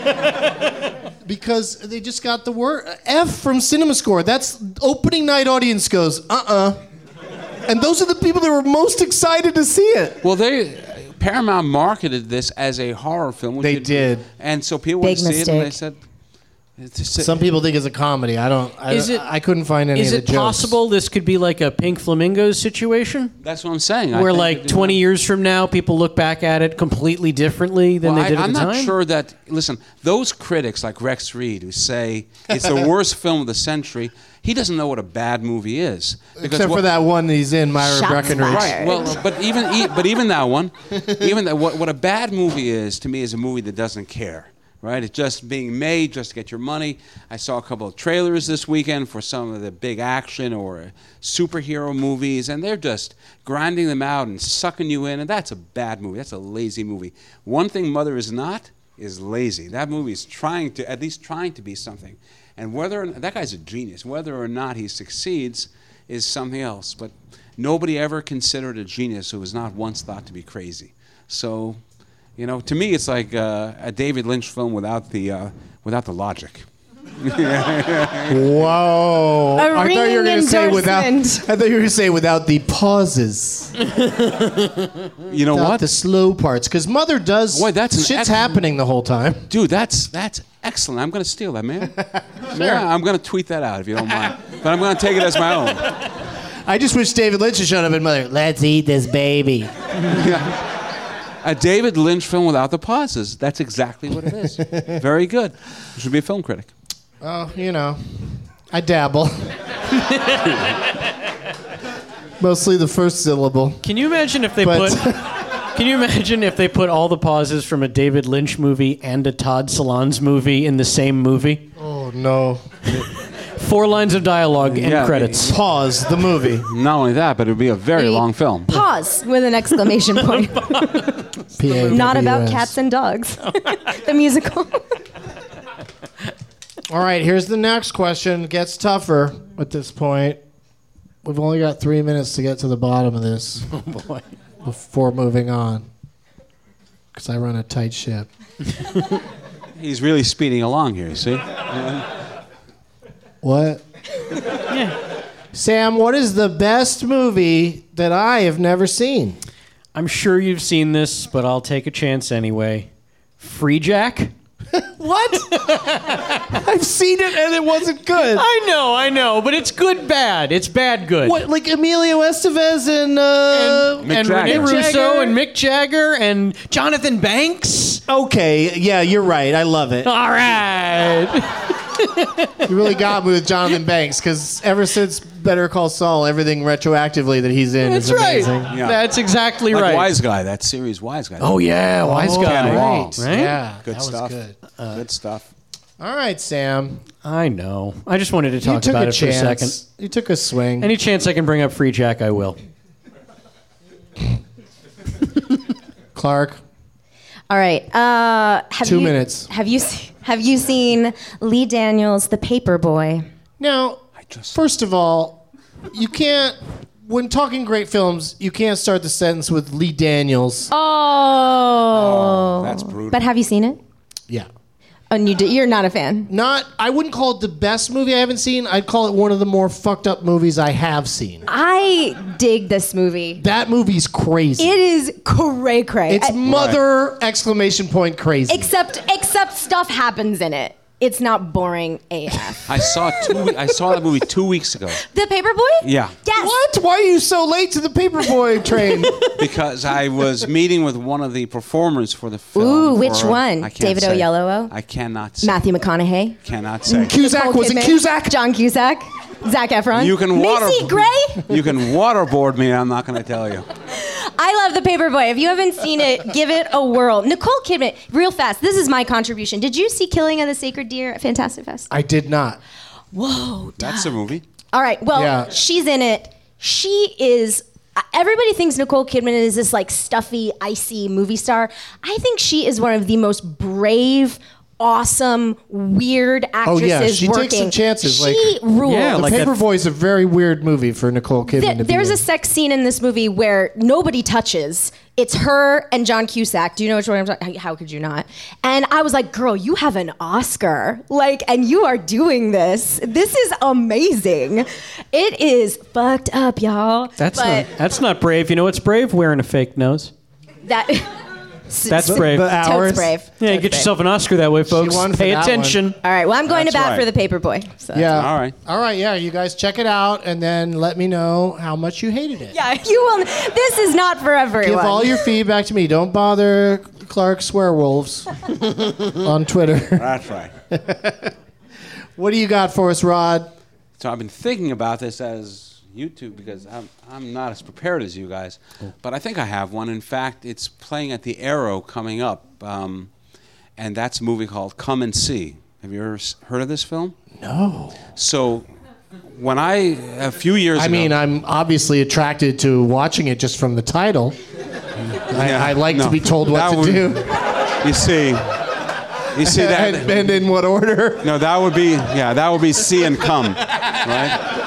Because they just got the word F from CinemaScore. That's opening night audience goes, uh-uh. And those are the people that were most excited to see it. Well, they Paramount marketed this as a horror film. Which They it- did. and so people Big went to see it, and they mistake. said, it's just- Some people think it's a comedy. I don't. I, Is it- I couldn't find any Is of it the jokes. possible this could be like a Pink Flamingos situation? That's what I'm saying. I Where think like they do twenty that. years from now, people look back at it completely differently than Well, they did I, at I'm the not time? sure that. Listen, those critics like Rex Reed who say it's the worst film of the century, he doesn't know what a bad movie is. Because Except what- for that one he's in, Myra Shots Breckenridge. fired. Right. Well, but even e- but even that one, even that, what what a bad movie is to me is a movie that doesn't care. Right? It's just being made just to get your money. I saw a couple of trailers this weekend for some of the big action or superhero movies, and they're just grinding them out and sucking you in, and that's a bad movie. That's a lazy movie. One thing Mother is not is lazy. That movie is trying to, at least trying to be something. And whether or not, that guy's a genius. Whether or not he succeeds is something else. But nobody ever considered a genius who was not once thought to be crazy. So, you know, to me, it's like uh, a David Lynch film without the uh, without the logic. Whoa! A I thought you were ringing going to say without. I endorsement. thought you were going to say without the pauses, You know without what, the slow parts, because Mother does. Boy, that's an shit's ex- happening the whole time. dude? That's that's excellent. I'm going to steal that, man. Yeah, I'm going to tweet that out if you don't mind. But I'm going to take it as my own. I just wish David Lynch had shown up in Mother. Let's eat this baby. A David Lynch film without the pauses. That's exactly what it is. Very good. You should be a film critic. Oh, you know, I dabble. Mostly the first syllable. Can you imagine if they But- put? Can you imagine if they put all the pauses from a David Lynch movie and a Todd Solondz movie in the same movie? Oh no! Four lines of dialogue and Yeah, credits. Pause the movie. Not only that, but it would be a very Maybe long film. Pause with an exclamation point. P A W S. Not about cats and dogs. The musical. All right, here's the next question. It gets tougher at this point. We've only got three minutes to get to the bottom of this. Oh, boy. Before moving on. Because I run a tight ship. He's really speeding along here, you see? What? Yeah. Sam, what is the best movie that I have never seen? I'm sure you've seen this, but I'll take a chance anyway. Free Jack? What? I've seen it and it wasn't good. I know, I know, but it's good bad. It's bad good. What, like Emilio Estevez and uh, and, and Rene Russo and Mick Jagger and Jonathan Banks? Okay, yeah, you're right. I love it. All right. You really got me with Jonathan Banks because ever since Better Call Saul, everything retroactively that he's in That's is right. amazing. Yeah. That's exactly like right. Wise Guy, that series Wise Guy. Oh, yeah, Wise Oh, Guy. right. Right? Yeah, Good that stuff. was good. Uh, good stuff. All right, Sam. I know. I just wanted to You talk took about a it for a chance. second. You took a swing. Any chance I can bring up Free Jack, I will. Clark. All right. Uh, have Two you, minutes. Have you se- have you seen Lee Daniels' The Paperboy? Now, first of all, you can't. When talking great films, you can't start the sentence with Lee Daniels. Oh, that's brutal. But have you seen it? Yeah. And you d- you're not a fan. Not. I wouldn't call it the best movie I haven't seen. I'd call it one of the more fucked up movies I have seen. I dig this movie. That movie's crazy. It is cray cray. It's mother exclamation point crazy. Except except stuff happens in it. It's not boring A F. I saw two. I saw that movie two weeks ago. The Paperboy? Yeah. Yes. What? Why are you so late to the Paperboy train? Because I was meeting with one of the performers for the film. Ooh, which for- one? I can't David say. Oyelowo? I cannot say. Matthew McConaughey? Cannot say. Cusack, Nicole was it Kidman? Cusack? John Cusack? Zac Efron? You can water. Macy Gray? You can waterboard me. I'm not going to tell you. I love The Paperboy. If you haven't seen it, give it a whirl. Nicole Kidman, real fast, this is my contribution. Did you see Killing of the Sacred Deer at Fantastic Fest? I did not. Whoa. That's a movie. All right, well, Yeah. she's in it. She is... Everybody thinks Nicole Kidman is this like stuffy, icy movie star. I think she is one of the most brave, awesome, weird Oh actresses yeah, she working. takes some chances. She like, rules. Yeah, The like that- Paperboy is a very weird movie for Nicole Kidman Th- to be there's in. a sex scene in this movie where nobody touches. It's her and John Cusack. Do you know which one I'm talking? How could you not? And I was like, girl, you have an Oscar. Like, and you are doing this. This is amazing. It is fucked up, y'all. That's but not that's not brave. You know what's brave? Wearing a fake nose. that That's brave. The Totes hours. brave. Yeah, Totes get brave. yourself an Oscar that way, folks. won for Pay that attention. All right, well, I'm going That's to bat right. for The Paperboy. So. Yeah. All right. All right. Yeah. You guys check it out and then let me know how much you hated it. Yeah, you will. This is not for everyone. Give all your feedback to me. Don't bother Clark Swearwolves on Twitter. That's right. What do you got for us, Rod? So I've been thinking about this as YouTube because I'm, I'm not as prepared as you guys, but I think I have one. In fact, it's playing at the Arrow coming up, um, and that's a movie called Come and See. Have you ever s- heard of this film? No. So when I, a few years I ago... mean, I'm obviously attracted to watching it just from the title. I, Yeah, I like no. to be told what That to would- do. You see, you see that... and, and in what order? No, that would be yeah, that would be see and come, right?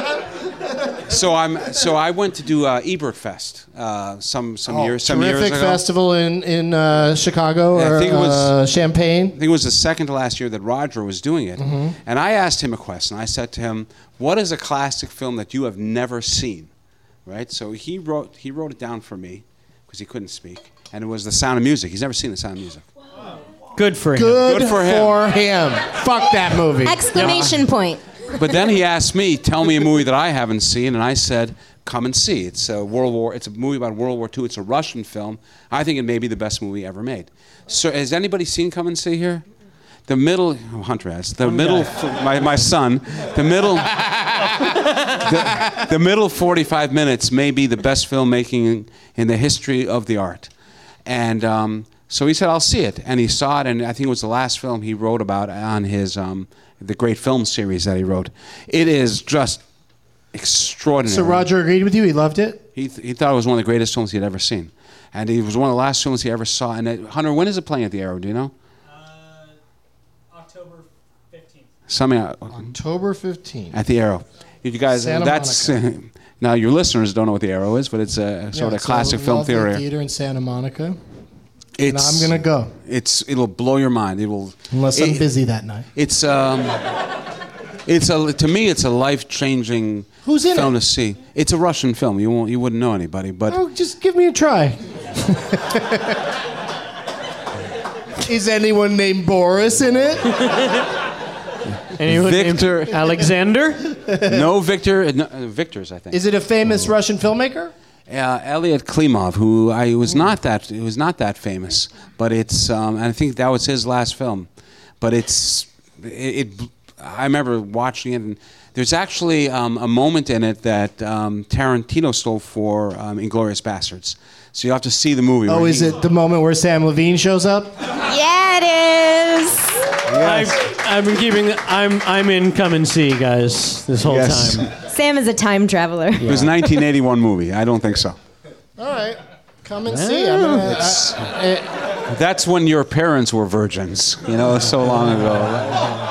So I'm so I went to do uh, Ebert Fest uh, some some years some years Oh, Terrific ago. festival in in uh, Chicago Yeah, I or think it was- uh, Champaign. I think it was the second to last year that Roger was doing it, Mm-hmm. and I asked him a question. I said to him, "What is a classic film that you have never seen?" Right. So he wrote he wrote it down for me because he couldn't speak, and it was The Sound of Music. He's never seen The Sound of Music. Good for him. Good, Good for for him. him. Fuck that movie. Exclamation point. But then he asked me, "Tell me a movie that I haven't seen," and I said, "Come and See." It's a World War. It's a movie about World War Two. It's a Russian film. I think it may be the best movie ever made. So, has anybody seen Come and See here? The middle, oh, Hunter has the middle. My my son, the middle. the, the middle forty-five minutes may be the best filmmaking in, in the history of the art, and. Um, So he said, "I'll see it," and he saw it, and I think it was the last film he wrote about on his um, the great film series that he wrote. It is just extraordinary. So Roger agreed with you. He loved it. He th- he thought it was one of the greatest films he'd ever seen, and it was one of the last films he ever saw. And it, Hunter, when is it playing at the Arrow? Do you know? Uh, October fifteenth. Something uh, October fifteenth. at the Arrow. You guys, Santa that's uh, now your listeners don't know what the Arrow is, but it's a sort Yeah, of classic it's a film lovely theater. theater in Santa Monica. It's, and I'm gonna go. It's it'll blow your mind. It will Unless it, I'm busy that night. It's um, it's a to me it's a life changing Who's in film it? to see. It's a Russian film. You won't you wouldn't know anybody, but Oh, just give me a try. Is anyone named Boris in it? Anyone Victor named Alexander? no Victor no, uh, Victor's I think. Is it a famous Russian filmmaker? Uh, Elliot Klimov, who I was not that it was not that famous, but it's um, and I think that was his last film, but it's it. it I remember watching it, and there's actually um, a moment in it that um, Tarantino stole for um, *Inglourious Bastards*. So you have to see the movie. Oh, where is he- it the moment where Sam Levine shows up? Yeah, it is. I've, I've been keeping. I'm I'm in Come and See, guys, this whole Yes. time. Sam is a time traveler. It was a nineteen eighty-one movie. I don't think so. All right, come and see. I'm gonna, It's- I- I- That's when your parents were virgins. You know, so long ago.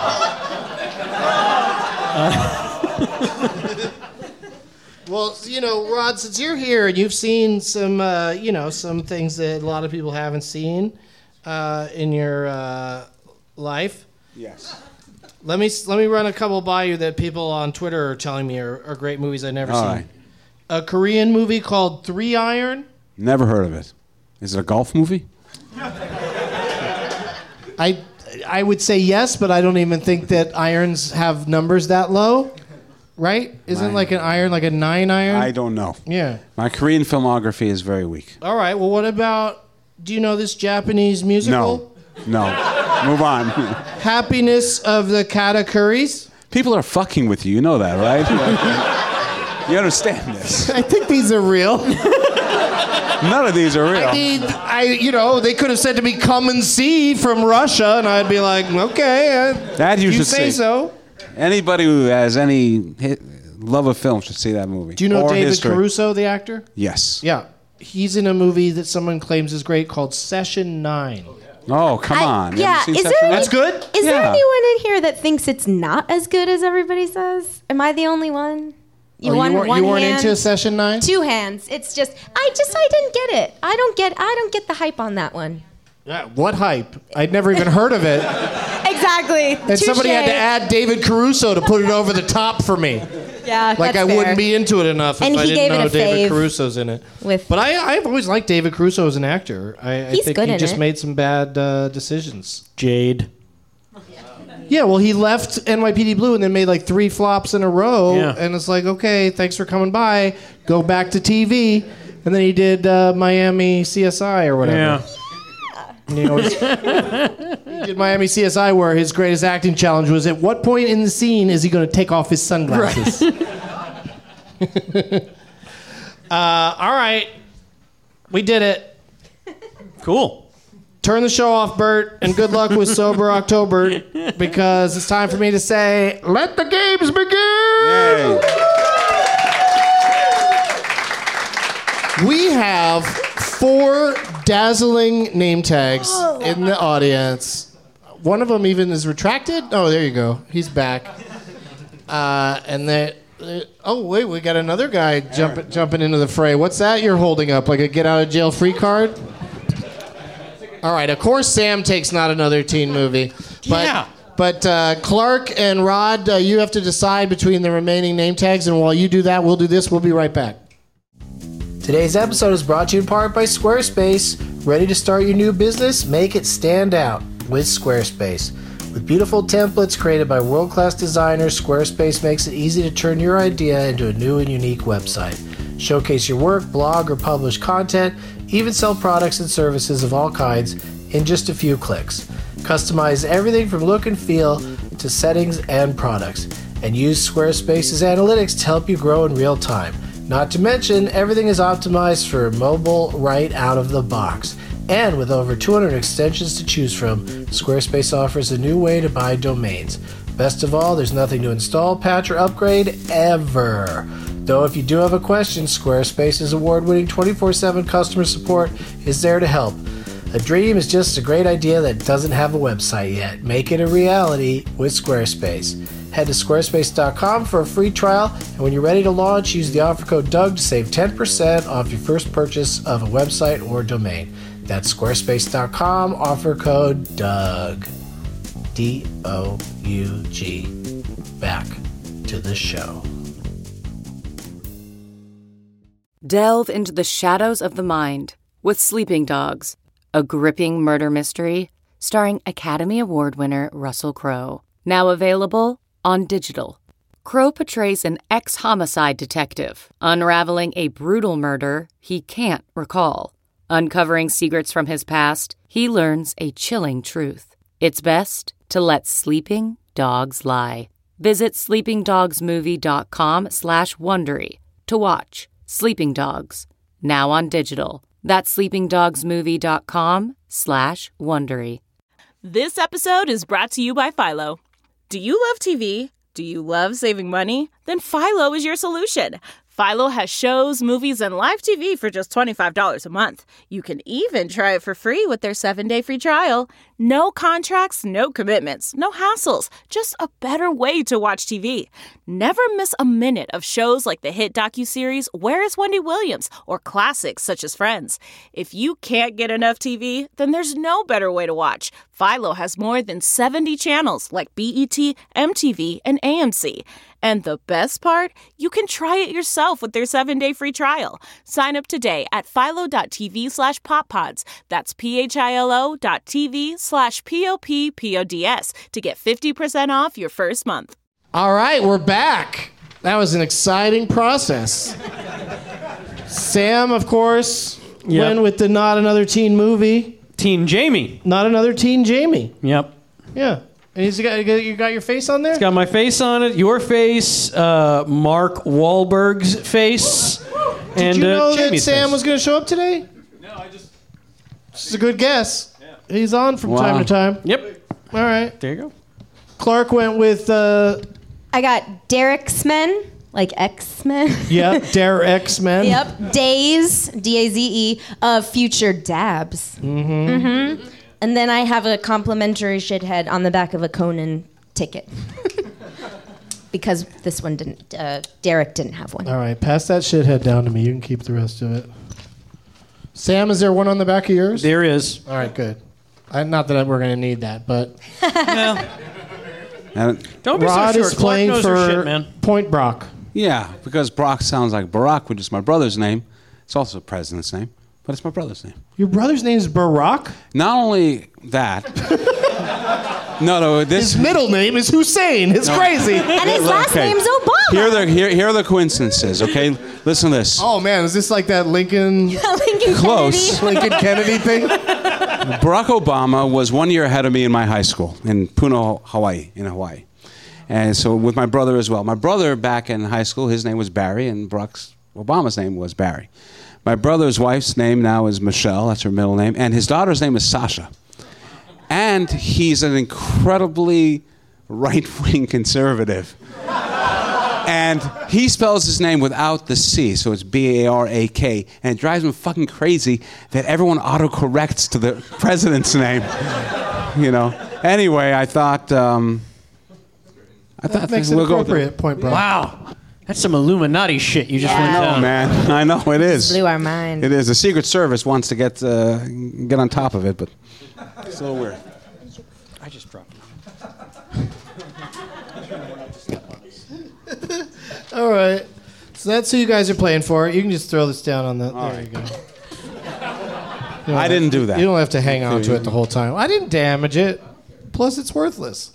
Well, you know, Rod, since you're here and you've seen some, uh, you know, some things that a lot of people haven't seen uh, in your uh, life. Yes. Let me let me run a couple by you that people on Twitter are telling me are, are great movies I've never All seen. right. A Korean movie called Three Iron. Never heard of it. Is it a golf movie? I I would say yes, but I don't even think that irons have numbers that low. Right? Isn't Nine. like an iron like a nine iron? I don't know. Yeah. My Korean filmography is very weak. All right. Well, what about? Do you know this Japanese musical? No. No. Move on. Happiness of the Katakuris. People are fucking with you. You know that, right? You understand this. I think these are real. None of these are real. I mean, I you know they could have said to me, "Come and see" from Russia, and I'd be like, "Okay, uh, That you you should say see. so." Anybody who has any hi- love of film should see that movie. Do you know Or David history. Caruso, the actor? Yes. Yeah, he's in a movie that someone claims is great called Session Nine. Oh, come I- on. You yeah, haven't seen is Session there Nine? That's good. Is there Yeah. anyone in here that thinks it's not as good as everybody says? Am I the only one? You, Oh, won you, weren't, one you weren't hand, into Session Nine? two hands. It's just I just I didn't get it. I don't get I don't get the hype on that one. Yeah, what hype? I'd never even heard of it. Exactly. And somebody had to add David Caruso to put it over the top for me. Yeah, Like that's I fair. wouldn't be into it enough And if I he didn't gave it know a David fave Caruso's in it. with- But I, I've always liked David Caruso as an actor. I, I He's think good he in just it. made some bad uh, decisions. Jade. Yeah, well, he left N Y P D Blue and then made like three flops in a row. Yeah. And it's like, okay, thanks for coming by. Go back to T V. And then he did uh, Miami C S I or whatever. Yeah. And, you know, it's- he did Miami C S I where his greatest acting challenge was at what point in the scene is he going to take off his sunglasses? uh, all right. We did it. Cool. Turn the show off, Bert, and good luck with Sober October because it's time for me to say, let the games begin! We have four dazzling name tags in the audience. One of them even is retracted. Oh, there you go. He's back. Uh, and they, they- oh wait, we got another guy jumping jumping into the fray. What's that you're holding up? Like a get out of jail free card? All right. Of course, Sam takes not another teen movie. But, Yeah. But uh, Clark and Rod, uh, you have to decide between the remaining name tags. And while you do that, we'll do this. We'll be right back. Today's episode is brought to you in part by Squarespace. Ready to start your new business? Make it stand out with Squarespace. With beautiful templates created by world-class designers, Squarespace makes it easy to turn your idea into a new and unique website. Showcase your work, blog, or publish content, even sell products and services of all kinds in just a few clicks. Customize everything from look and feel to settings and products, and use Squarespace's analytics to help you grow in real time. Not to mention, everything is optimized for mobile right out of the box. And with over two hundred extensions to choose from, Squarespace offers a new way to buy domains. Best of all, there's nothing to install, patch, or upgrade ever. Though if you do have a question, Squarespace's award-winning twenty-four seven customer support is there to help. A dream is just a great idea that doesn't have a website yet. Make it a reality with Squarespace. Head to squarespace dot com for a free trial, and when you're ready to launch, use the offer code Doug to save ten percent off your first purchase of a website or domain. That's squarespace dot com, offer code Doug. D O U G. Back to the show. Delve into the shadows of the mind with Sleeping Dogs, a gripping murder mystery starring Academy Award winner Russell Crowe. Now available on digital. Crowe portrays an ex-homicide detective unraveling a brutal murder he can't recall. Uncovering secrets from his past, he learns a chilling truth. It's best to let sleeping dogs lie. Visit sleeping dogs movie dot com slash Wondery to watch Sleeping Dogs, now on digital. That's sleeping dogs movie dot com slash Wondery. This episode is brought to you by Philo. Do you love T V? Do you love saving money? Then Philo is your solution. Philo has shows, movies, and live T V for just twenty-five dollars a month. You can even try it for free with their seven-day free trial. No contracts, no commitments, no hassles. Just a better way to watch T V. Never miss a minute of shows like the hit docuseries Where is Wendy Williams? Or classics such as Friends. If you can't get enough T V, then there's no better way to watch. Philo has more than seventy channels like B E T, M T V, and A M C. And the best part? You can try it yourself with their seven-day free trial. Sign up today at philo.tv slash poppods. That's P-H-I-L-O dot TV slash P-O-P-P-O-D-S to get fifty percent off your first month. All right, we're back. That was an exciting process. Sam, of course, Yep. went with the Not Another Teen Movie. Teen Jamie. Not Another Teen Jamie. Yep. Yeah. And he's got, you got your face on there? It's got my face on it, your face, uh, Mark Wahlberg's face, Did and you know uh, that Jamie's Sam face. was going to show up today? No, I just. It's a good guess. Yeah. He's on from Wow. time to time. Yep. All right. There you go. Clark went with, uh, I got Derek's Men, like X-Men. yeah, Dare X-Men. Yep. Days, D A Z E, of Future Dabs. Mm-hmm. Mm-hmm. And then I have a complimentary shithead on the back of a Conan ticket. Because this one didn't, uh, Derek didn't have one. All right, pass that shithead down to me. You can keep the rest of it. Sam, is there one on the back of yours? There is. All right, good. I, not that we're going to need that, but And, Don't be Rod so sure. is Clark playing knows for her shit, man. Point Brock. yeah, because Brock sounds like Barack, which is my brother's name. It's also the president's name, but it's my brother's name. Your brother's name is Barack? Not only that. no, no, this. His middle name is Hussein. It's No. crazy. And his last Okay. name's Obama. Here are the here, here are the coincidences. Okay, listen to this. Oh, man, is this like that Lincoln, Lincoln Close. Kennedy. Lincoln Kennedy thing? Barack Obama was one year ahead of me in my high school in Puno, Hawaii, in Hawaii. And so with my brother as well. My brother back in high school, his name was Barry, and Barack Obama's name was Barry. My brother's wife's name now is Michelle, that's her middle name, and his daughter's name is Sasha. And he's an incredibly right-wing conservative. And he spells his name without the C, so it's B A R A K. And it drives him fucking crazy that everyone autocorrects to the president's name. You know. Anyway, I thought. Um, I That thought makes it we'll go with appropriate, the, Point Brock. Wow. That's some Illuminati shit you just Yeah. went I know, down. man. I know it is. Blew our mind. It is. The Secret Service wants to get uh, get on top of it, but it's a little weird. I just dropped it. All right. So that's who you guys are playing for. You can just throw this down on the. All there right. you go. I didn't do that. You don't have to hang on to it the whole time. I didn't damage it. Plus, it's worthless.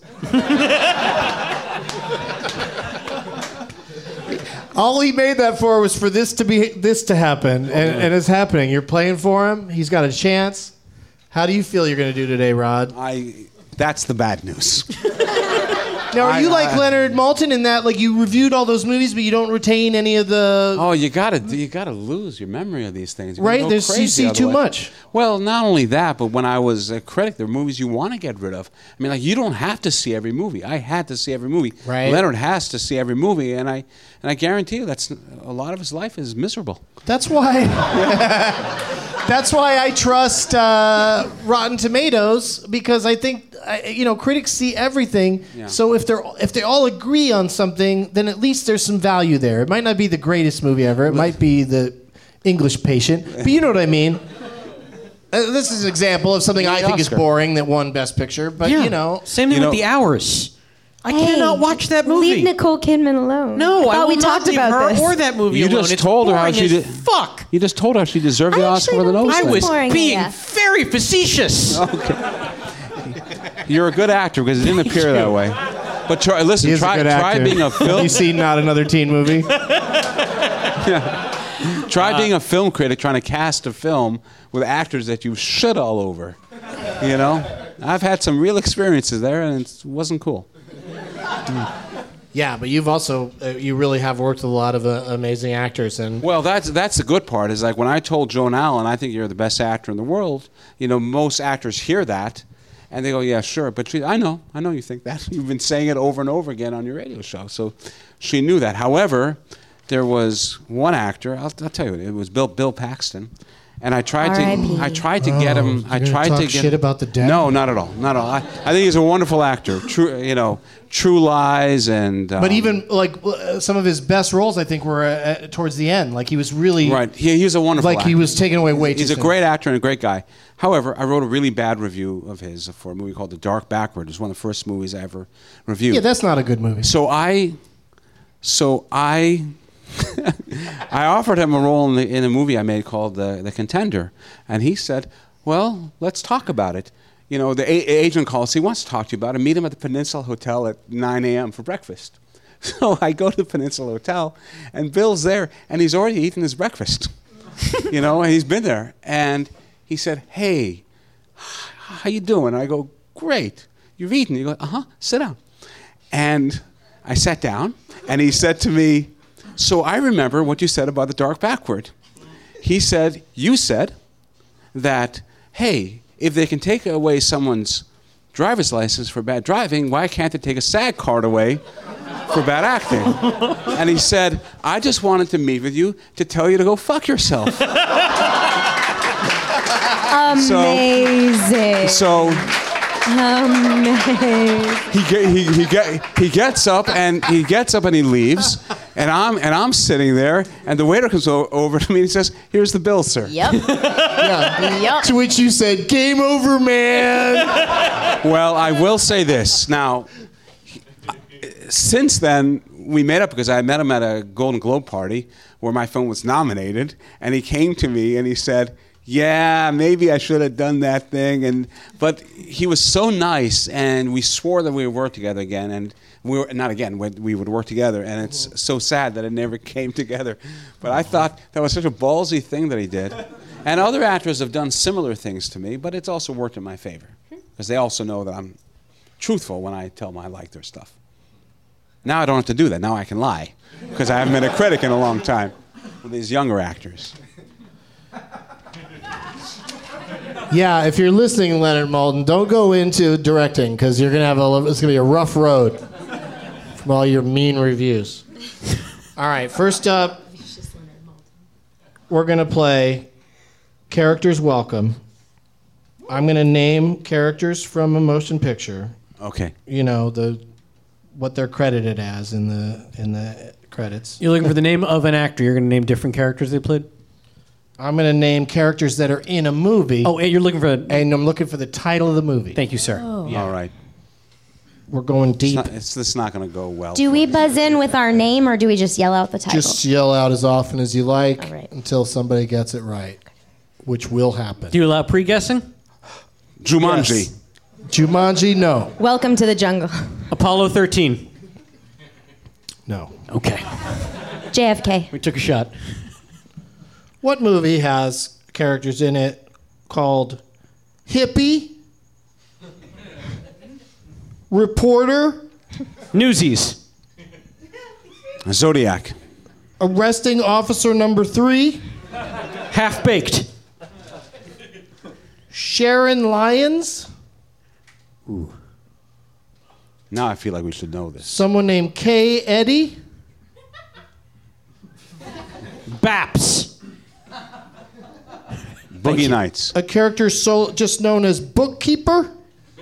All he made that for was for this to be this to happen, and, and it's happening. You're playing for him. He's got a chance. How do you feel you're going to do today, Rod? I. That's the bad news. Now, are I- you like I- Leonard Maltin in that, like, you reviewed all those movies, but you don't retain any of the... Oh, you gotta you gotta lose your memory of these things. You're gonna Right? go There's, you crazy see too otherwise. much. Well, not only that, but when I was a critic, there are movies you want to get rid of. I mean, like you don't have to see every movie. I had to see every movie. Right. Leonard has to see every movie, and I and I guarantee you, that's a lot of his life is miserable. That's why... That's why I trust uh, Rotten Tomatoes, because I think I, you know critics see everything. Yeah. So if they're if they all agree on something, then at least there's some value there. It might not be the greatest movie ever. It might be The English Patient, but you know what I mean. Uh, this is an example of something The I think is Oscar. boring that won Best Picture. But Yeah. you know, Same thing You with know- The Hours. I Hey, cannot watch that movie. Leave Nicole Kidman alone. No, I thought will we not talked leave about her this. or that movie You alone. just It's told her how boring she as did- Fuck. You just told her she deserved the I Oscar actually for the don't nose think I it's thing. was boring, being yeah. very facetious. You're a good actor because it didn't appear that way. But try, listen, he is try, a good try actor. being a film. You seen Not Another Teen Movie? Try being a film critic trying to cast a film with actors that you shit all over. You know, I've had some real experiences there, and it wasn't cool. Yeah, but you've also uh, you really have worked with a lot of uh, amazing actors, and Well, that's that's the good part. Is like when I told Joan Allen, I think you're the best actor in the world. You know, most actors hear that, and they go, "Yeah, sure." But she, I know, I know you think that. You've been saying it over and over again on your radio show, so she knew that. However, there was one actor. I'll, I'll tell you, it was Bill Bill Paxton, and I tried R I P to I tried to get him. Oh, you're I gonna tried talk to get shit about the dead? No, not at all, not at all. I, I think he's a wonderful actor. True, you know, True Lies and. Um, but even like uh, some of his best roles, I think, were uh, towards the end. Like he was really Right, he, he's a wonderful. like actor. he was taken away way too He's a soon. great actor and a great guy. However, I wrote a really bad review of his for a movie called The Dark Backward. It was one of the first movies I ever reviewed. Yeah, that's not a good movie. So I, so I, I offered him a role in, the, in a movie I made called The, the Contender, and he said, "Well, let's talk about it." You know, the a- agent calls. He wants to talk to you about it. Meet him at the Peninsula Hotel at nine a.m. for breakfast. So I go to the Peninsula Hotel, and Bill's there, and he's already eaten his breakfast. You know, and he's been there, and he said, "Hey, how you doing?" And I go, "Great. You've eaten." He goes, "Uh huh. Sit down." And I sat down, and he said to me, "So I remember what you said about The Dark Backward." He said, "You said that, hey, if they can take away someone's driver's license for bad driving, why can't they take a SAG card away for bad acting?" And he said, "I just wanted to meet with you to tell you to go fuck yourself." Amazing. So Amazing. he get, he he get, he gets up and he gets up and he leaves, and I'm and I'm sitting there, and the waiter comes o- over to me and he says, "Here's the bill, sir." Yep. Yeah. Yep. To which you said, "Game over, man." Well, I will say this. Now, he- since then, we made up because I met him at a Golden Globe party where my film was nominated, and he came to me and he said, "Yeah, maybe I should have done that thing." And but he was so nice, and we swore that we would work together again, and we were not again. We, we would work together, and it's so sad that it never came together. But I thought that was such a ballsy thing that he did. And other actors have done similar things to me, but it's also worked in my favor because they also know that I'm truthful when I tell them I like their stuff. Now I don't have to do that. Now I can lie because I haven't been a critic in a long time with these younger actors. Yeah, if you're listening, Leonard Maltin, don't go into directing because you're gonna have a it's gonna be a rough road from all your mean reviews. All right, first up, we're gonna play Characters Welcome. I'm gonna name characters from a motion picture. Okay. You know the what they're credited as in the in the credits. You're looking for the name of an actor. You're going to name different characters they played? I'm going to name characters that are in a movie. Oh, and you're looking for... And I'm looking for the title of the movie. Thank you, sir. Oh. All right. We're going deep. It's not, it's, it's not going to go well. Do we buzz in with our name or do we just yell out the title? Just yell out as often as you like All right. until somebody gets it right, which will happen. Do you allow pre-guessing? Jumanji. Yes. Jumanji, no. Welcome to the jungle. Apollo thirteen. No. Okay. J F K. We took a shot. What movie has characters in it called Hippie, Reporter, Newsies. Zodiac. Arresting Officer Number Three, Half-Baked. Sharon Lyons, Ooh. Now I feel like we should know this. someone named Kay Eddie, Baps. Boogie Nights. A character so just known as Bookkeeper.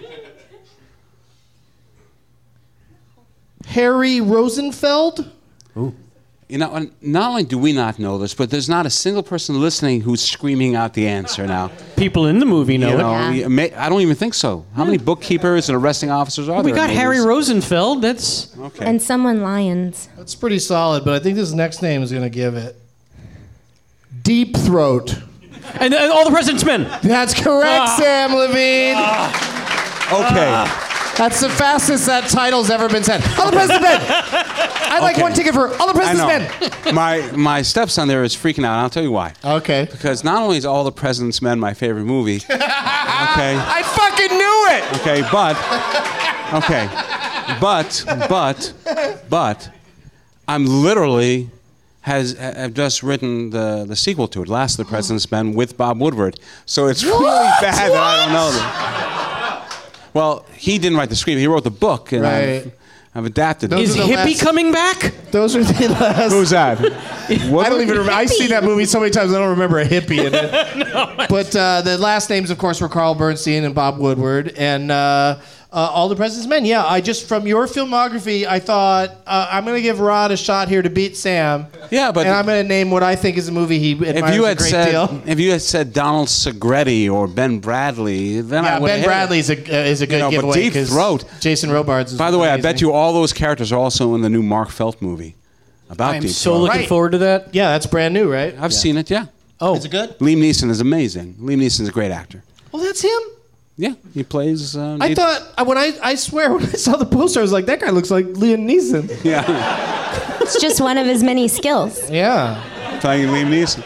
Harry Rosenfeld. Ooh. You know, not only do we not know this, but there's not a single person listening who's screaming out the answer now. People in the movie know you it. know, Yeah. may- I don't even think so. How many bookkeepers and arresting officers are We there? got in Harry movies? Rosenfeld. That's okay. And someone lions. That's pretty solid, but I think this next name is going to give it. Deep Throat. And, and All the President's Men. That's correct, Ah. Sam Levine. Okay. That's the fastest that title's ever been said. All the President's Men. I'd like Okay. one ticket for All the I President's Men. know. my my stepson there is freaking out. And I'll tell you why. Okay. Because not only is All the President's Men my favorite movie. Okay. I fucking knew it. Okay, but okay, but but but I'm literally has have just written the the sequel to it, Last of the President's Men, with Bob Woodward. So it's really What? bad that I don't know that. Well, he didn't write the screenplay. He wrote the book, and Right. I've, I've adapted Those it. Is are the Hippie last- coming back? Those are the last. Who's that? I don't even remember. I've seen that movie so many times I don't remember a hippie in it. But uh, the last names, of course, were Carl Bernstein and Bob Woodward, and uh, uh, All the President's Men. Yeah, I just from your filmography, I thought uh, I'm going to give Rod a shot here to beat Sam. Yeah, but and I'm going to name what I think is a movie he admires if you a had great said deal. if you had said Donald Segretti or Ben Bradley, then I Yeah, would Ben Bradley's a, uh, is a good You know, but giveaway. Deep 'cause Throat. Jason Robards is By the way, I amazing. bet you all those characters are also in the new Mark Felt movie about I'm Deep so Throat. looking Right. forward to that. Yeah, that's brand new, right? I've seen it. Yeah. Oh, Is it good? Liam Neeson is amazing. Liam Neeson's a great actor. Oh, that's him. Yeah, he plays. Uh, I he- thought uh, when I I swear when I saw the poster, I was like, that guy looks like Liam Neeson. Yeah, It's just one of his many skills. Yeah. playing Liam Neeson.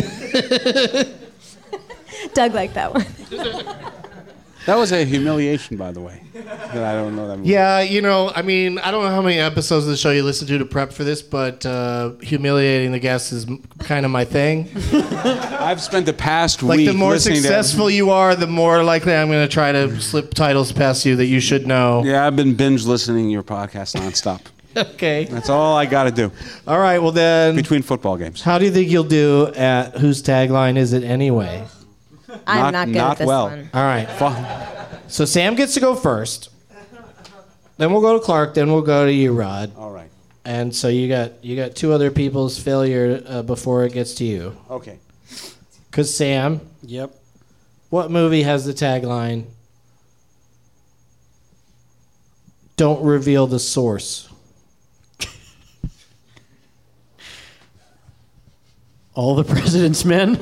Doug liked that one. That was a humiliation, by the way. That I don't know that movie. Yeah, you know, I mean, I don't know how many episodes of the show you listen to to prep for this, but uh, humiliating the guests is kind of my thing. I've spent the past Like, week the more listening successful you are, the more likely I'm going to try to slip titles past you that you should know. to. Yeah, I've been binge listening to your podcast nonstop. Okay. That's all I got to do All right, well then, between football games. how do you think you'll do at Whose Tagline Is It Anyway? I'm Not- not, good not at this well. one. All right. Fu- So Sam gets to go first. Then we'll go to Clark. Then we'll go to you, Rod. All right. And so you got you got two other people's failure uh, before it gets to you. Okay. Cause Sam, yep. what movie has the tagline? Don't reveal the source. All the President's Men.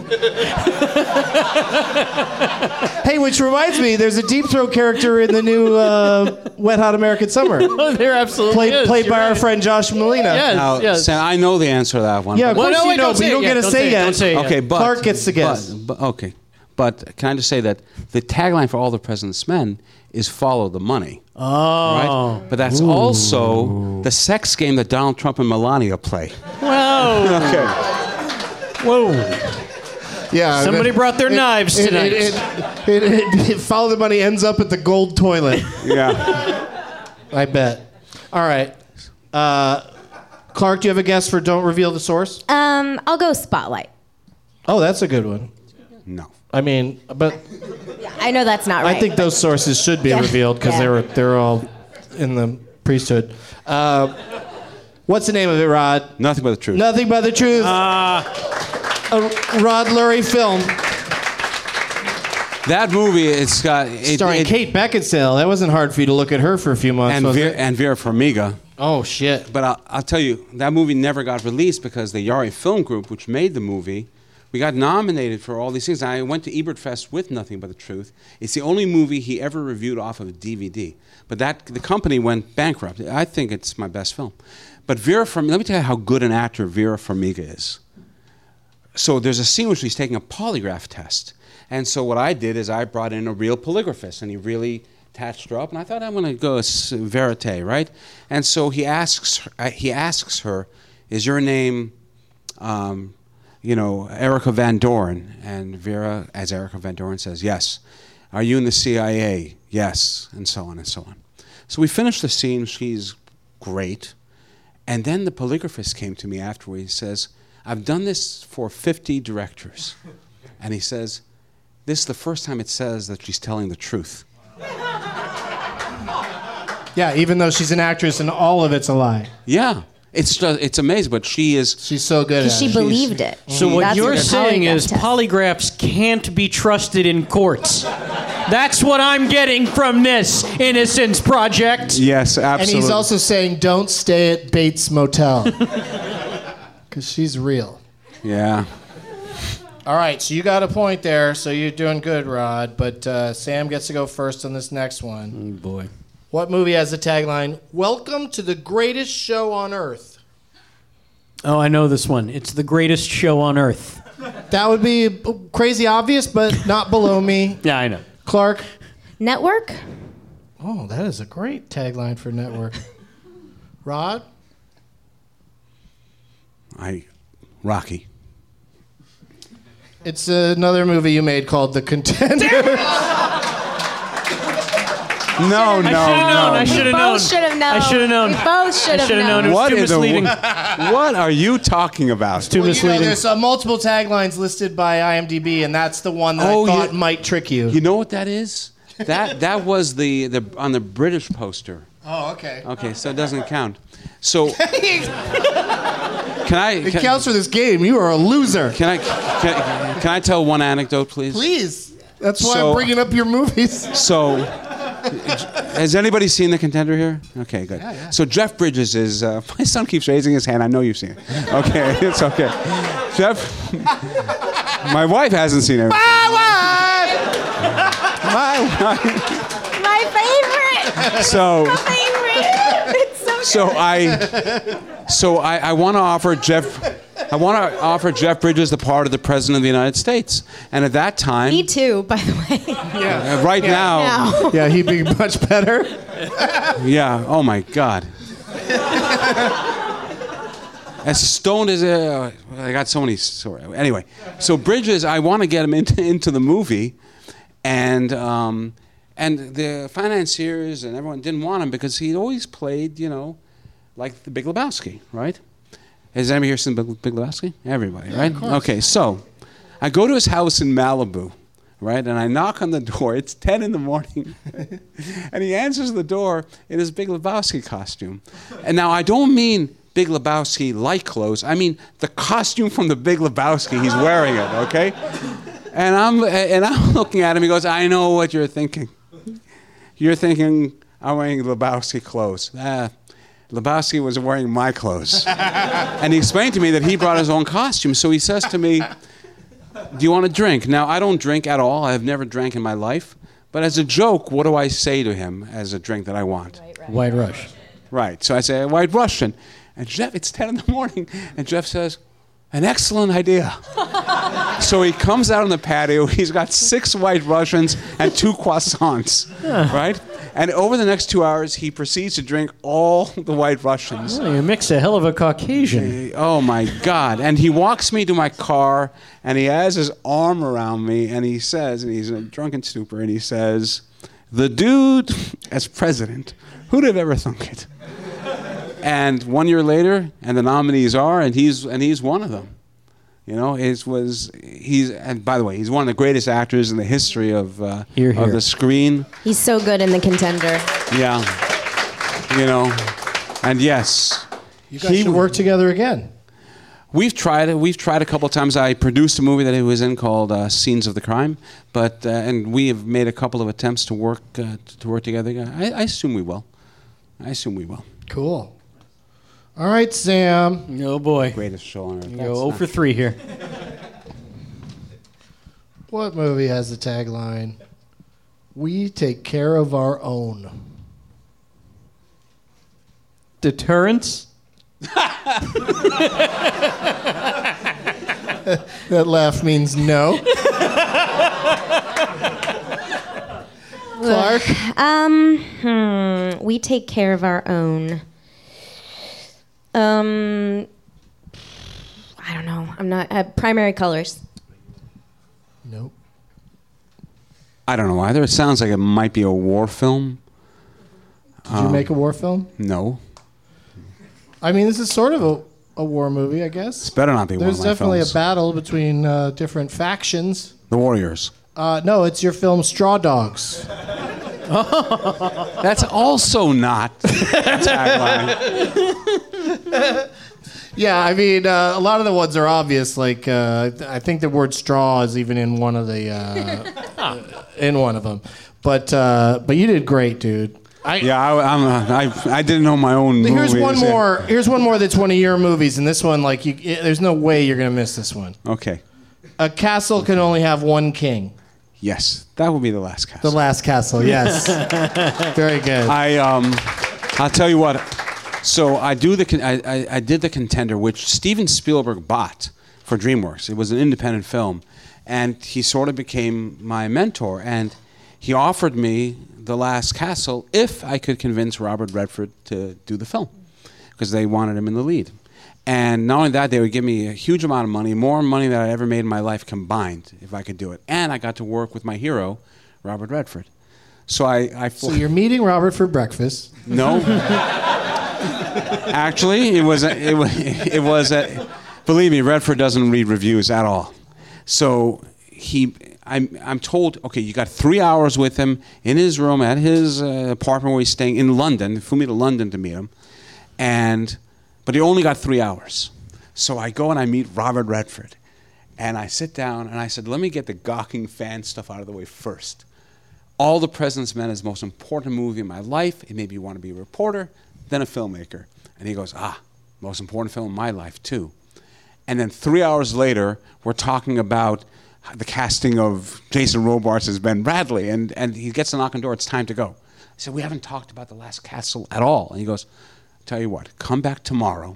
Hey, which reminds me, there's a Deep Throat character in the new uh, Wet Hot American Summer. There absolutely Played, is. played You're by our right. friend Josh Molina. Yes, Now, yes. Sam, I know the answer to that one. Yeah, of but- course Well, no, you wait, know, don't but say you it don't yet. get to Don't say say it. yet. Don't say it yet. Okay, but Clark gets to guess. But, but- okay, but can I just say that the tagline for All the President's Men is "Follow the Money." Oh. Right? But that's also the sex game that Donald Trump and Melania play. Whoa. Okay. Whoa. Yeah, Somebody it- brought their it- knives it- tonight. It, it, it, it, it- Follow the Money ends up at the gold toilet. Yeah. I bet. All right. Uh, Clark, do you have a guess for Don't Reveal the Source? Um, I'll go Spotlight. Oh, that's a good one. No. I mean, but I know that's not right. I think those sources should be Yeah. revealed because Yeah. they were they're all in the priesthood. Uh, what's the name of it, Rod? Nothing but the truth. Nothing but the truth. Uh, a Rod Lurie film That movie, it's got it, starring it- Kate Beckinsale. That wasn't hard for you to look at her for a few months, and was Vera, it? and Vera Farmiga. Oh shit! But I'll, I'll tell you, that movie never got released because the Yari Film Group, which made the movie, we got nominated for all these things. I went to Ebert Fest with Nothing But the Truth. It's the only movie he ever reviewed off of D V D. But that the company went bankrupt. I think it's my best film. But Vera Farmiga, let me tell you how good an actor Vera Farmiga is. So there's a scene where she's taking a polygraph test. And so what I did is I brought in a real polygraphist, and he really attached her up. And I thought, I'm going to go s- verite, right? And so he asks her, uh, he asks her, is your name, um, you know, Erica Van Doren? And Vera, as Erica Van Doren, says, yes. Are you in the C I A? Yes, and so on and so on. So we finished the scene. She's great. And then the polygraphist came to me afterwards. He says, I've done this for fifty directors. And he says, this is the first time it says that she's telling the truth. Yeah, even though she's an actress and all of it's a lie. Yeah. It's just, it's amazing, but she is... She's so good at it. Because she believed it. So what That's you're your saying polygraph is test. polygraphs can't be trusted in courts. That's what I'm getting from this Innocence Project. Yes, absolutely. And he's also saying, don't stay at Bates Motel. Because she's real. Yeah. All right, so you got a point there, so you're doing good, Rod. But uh, Sam gets to go first on this next one. Oh, boy. What movie has the tagline, "Welcome to the greatest show on earth"? Oh, I know this one. It's the greatest show on earth. That would be crazy obvious, but not below me. Yeah, I know. Clark? Network? Oh, that is a great tagline for Network. Rod? I... Rocky. It's another movie you made called The Contender. No, no, I should have known. I should have known. both should have known. I should have known. We both should I have should have known. It was What too in the- misleading. What are you talking about? Too Well, you know, misleading. there's uh, multiple taglines listed by IMDb, and that's the one that Oh, I thought you- might trick you. You know what that is? That that was the, the on the British poster. Oh, okay. Okay, so it doesn't count. So can I? It Can, counts for this game. You are a loser. can I? Can, can I tell one anecdote, please? Please. That's why So- I'm bringing up your movies. So, has anybody seen The Contender here? Okay, good. Yeah, yeah. So Jeff Bridges is. Uh, my son keeps raising his hand. I know you've seen it. Okay, it's okay. Jeff. My wife hasn't seen it. My wife! My wife. My favorite. So. My favorite. It's so So I, so I, I want to offer Jeff, I want to offer Jeff Bridges the part of the President of the United States, and at that time, Me too, by the way. uh, right now, Now. Yeah, he'd be much better. yeah. Oh my God. As stoned as uh, I got so many. Sorry. Anyway, so Bridges, I want to get him into into the movie, and. Um, And the financiers and everyone didn't want him because he always played, you know, like the Big Lebowski, right? Has anybody here seen Big, Big Lebowski? Everybody, right? Okay, so I go to his house in Malibu, right? And I knock on the door. It's ten in the morning. And he answers the door in his Big Lebowski costume. And now I don't mean Big Lebowski like clothes. I mean the costume from the Big Lebowski. He's wearing it, okay? And I'm, and I'm looking at him. He goes, I know what you're thinking. You're thinking I'm wearing Lebowski clothes. Ah, Lebowski was wearing my clothes. And he explained to me that he brought his own costume. So he says to me, do you want a drink? Now, I don't drink at all. I've never drank in my life. But as a joke, what do I say to him as a drink that I want? White Rush. Right. So I say, White Russian. And Jeff, it's ten in the morning. And Jeff says, an excellent idea. So he comes out on the patio. He's got six White Russians and two croissants, right? And over the next two hours, he proceeds to drink all the White Russians. Oh, you mix a hell of a Caucasian. Oh, my God. And he walks me to my car, and he has his arm around me, and he says, and he's in a drunken stupor, and he says, the dude as president, who'd have ever thunk it? And one year later, and the nominees are, and he's and he's one of them. You know, it was he's and by the way, he's one of the greatest actors in the history of uh, Hear, hear. of the screen. He's so good in The Contender. Yeah, you know, and yes, You guys should work together again. We've tried it. We've tried a couple of times. I produced a movie that he was in called uh, Scenes of the Crime, but uh, and we have made a couple of attempts to work uh, to work together. I, I assume we will. I assume we will. Cool. All right, Sam. Oh, boy. Greatest show on earth. You That's go zero not- for three here. What movie has the tagline, we take care of our own? Deterrence? That laugh means no. Clark? Um, hmm, we take care of our own. Um, I don't know. I'm not. Uh, Primary Colors. Nope. I don't know either. It sounds like it might be a war film. Did you make a war film? No. I mean, this is sort of a, a war movie, I It's guess. better not be one There's of my definitely films. a battle between uh, different factions. The Warriors. Uh, no, it's your film Straw Dogs. That's also not a tagline. Yeah, I mean, uh, a lot of the ones are obvious. Like, uh, I think the word straw is even in one of the uh, in one of them. But uh, but you did great, dude. I, yeah, I, I'm. A, I I didn't know my own. Here's movies. one more. Here's one more that's one of your movies, and this one, like, you, it, there's no way you're gonna miss this one. Okay. A castle can only have one king. Yes, that will be the last castle. The last castle. Yes. Very good. I um, I'll tell you what. So I do the I, I, I did The Contender, which Steven Spielberg bought for DreamWorks. It was an independent film, and he sort of became my mentor. And he offered me The Last Castle if I could convince Robert Redford to do the film, because they wanted him in the lead. And not only that, they would give me a huge amount of money, more money than I ever made in my life combined, if I could do it. And I got to work with my hero, Robert Redford. So I, I so you're meeting Robert for breakfast? No. Actually, it was a, it was it was a, believe me, Redford doesn't read reviews at all. So he, I'm I'm told, okay, you got three hours with him in his room at his uh, apartment where he's staying in London. They flew me to London to meet him, and but he only got three hours. So I go and I meet Robert Redford, and I sit down and I said, let me get the gawking fan stuff out of the way first. All the President's Men is the most important movie in my life. It made me want to be a reporter, then a filmmaker. And he goes, ah, most important film in my life, too. And then three hours later, we're talking about the casting of Jason Robards as Ben Bradley. And, and he gets the knock on the door, it's time to go. I said, we haven't talked about The Last Castle at all. And he goes, tell you what, come back tomorrow.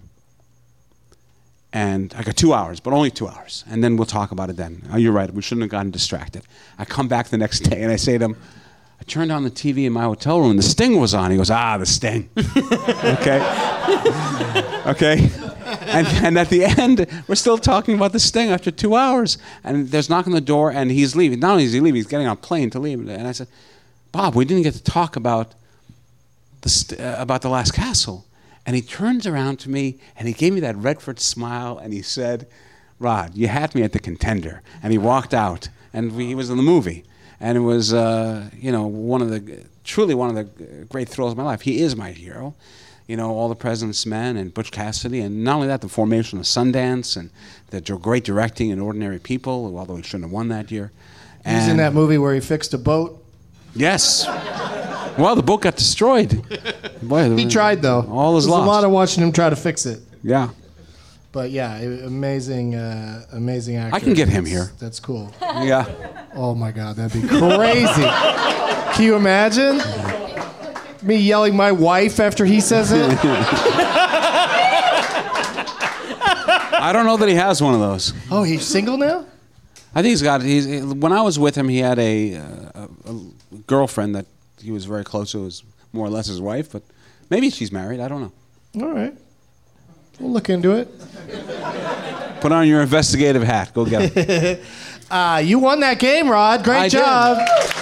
And I got two hours, but only two hours. And then we'll talk about it then. Oh, you're right, we shouldn't have gotten distracted. I come back the next day and I say to him, I turned on the T V in my hotel room and the Sting was on. He goes, ah, the Sting. Okay. Okay. And, and at the end, we're still talking about the Sting after two hours. And there's a knock on the door and he's leaving. Not only is he leaving, he's getting on a plane to leave. And I said, Bob, we didn't get to talk about the, st- uh, about The Last Castle. And he turns around to me and he gave me that Redford smile and he said, Rod, you had me at The Contender. And he walked out and we, he was in the movie. And it was, uh, you know, one of the, truly one of the great thrills of my life. He is my hero. You know, All the President's Men and Butch Cassidy. And not only that, the formation of Sundance and the great directing in Ordinary People, although he shouldn't have won that year. And he's in that movie where he fixed a boat. Yes. Well, the boat got destroyed. Boy, he tried, though. All is There's lost. a lot of watching him try to fix it. Yeah. But yeah, amazing, uh, amazing actor. I can get him here. That's cool. Yeah. Oh my God, that'd be crazy. Can you imagine me yelling my wife after he says it? I don't know that he has one of those. Oh, he's single now? I think he's got. He's when I was with him, he had a, a, a girlfriend that he was very close to. It was more or less his wife, but maybe she's married. I don't know. All right. We'll look into it. Put on your investigative hat. Go get it. uh, you won that game, Rod. Great I job.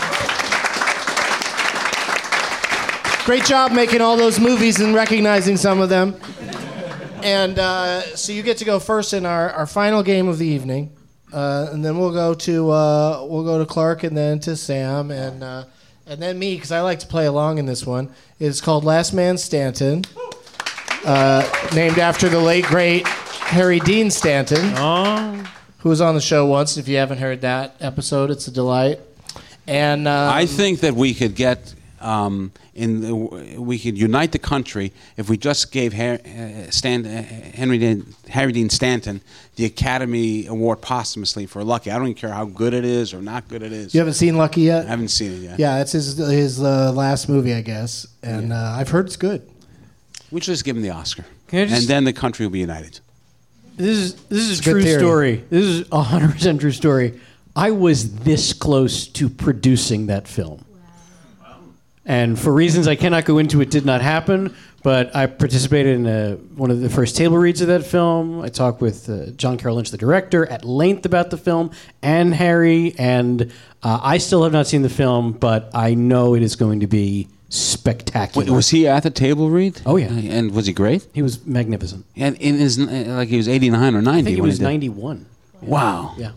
Did. Great job making all those movies and recognizing some of them. And uh, so you get to go first in our, our final game of the evening, uh, and then we'll go to uh, we'll go to Clark and then to Sam and uh, and then me because I like to play along in this one. It's called Last Man Stanton. Uh, named after the late, great Harry Dean Stanton, oh. who was on the show once. If you haven't heard that episode, it's a delight. And um, I think that we could get um, in the, we could unite the country if we just gave Harry, uh, Stan, uh, Henry Dean, Harry Dean Stanton the Academy Award posthumously for Lucky. I don't even care how good it is or not good it is. You haven't seen Lucky yet? I haven't seen it yet. Yeah, it's his his uh, last movie, I guess, and yeah. uh, I've heard it's good. We should just give him the Oscar, just, and then the country will be united. This is this is it's a true story. This is a hundred percent true story. I was this close to producing that film, wow. And for reasons I cannot go into, it did not happen. But I participated in a, one of the first table reads of that film. I talked with uh, John Carroll Lynch, the director, at length about the film, and Harry. And uh, I still have not seen the film, but I know it is going to be spectacular. Wait, was he at the table read? Oh yeah, and was he great? He was magnificent. And in his like he was eighty-nine or ninety. I think he was ninety-one. Wow. Yeah.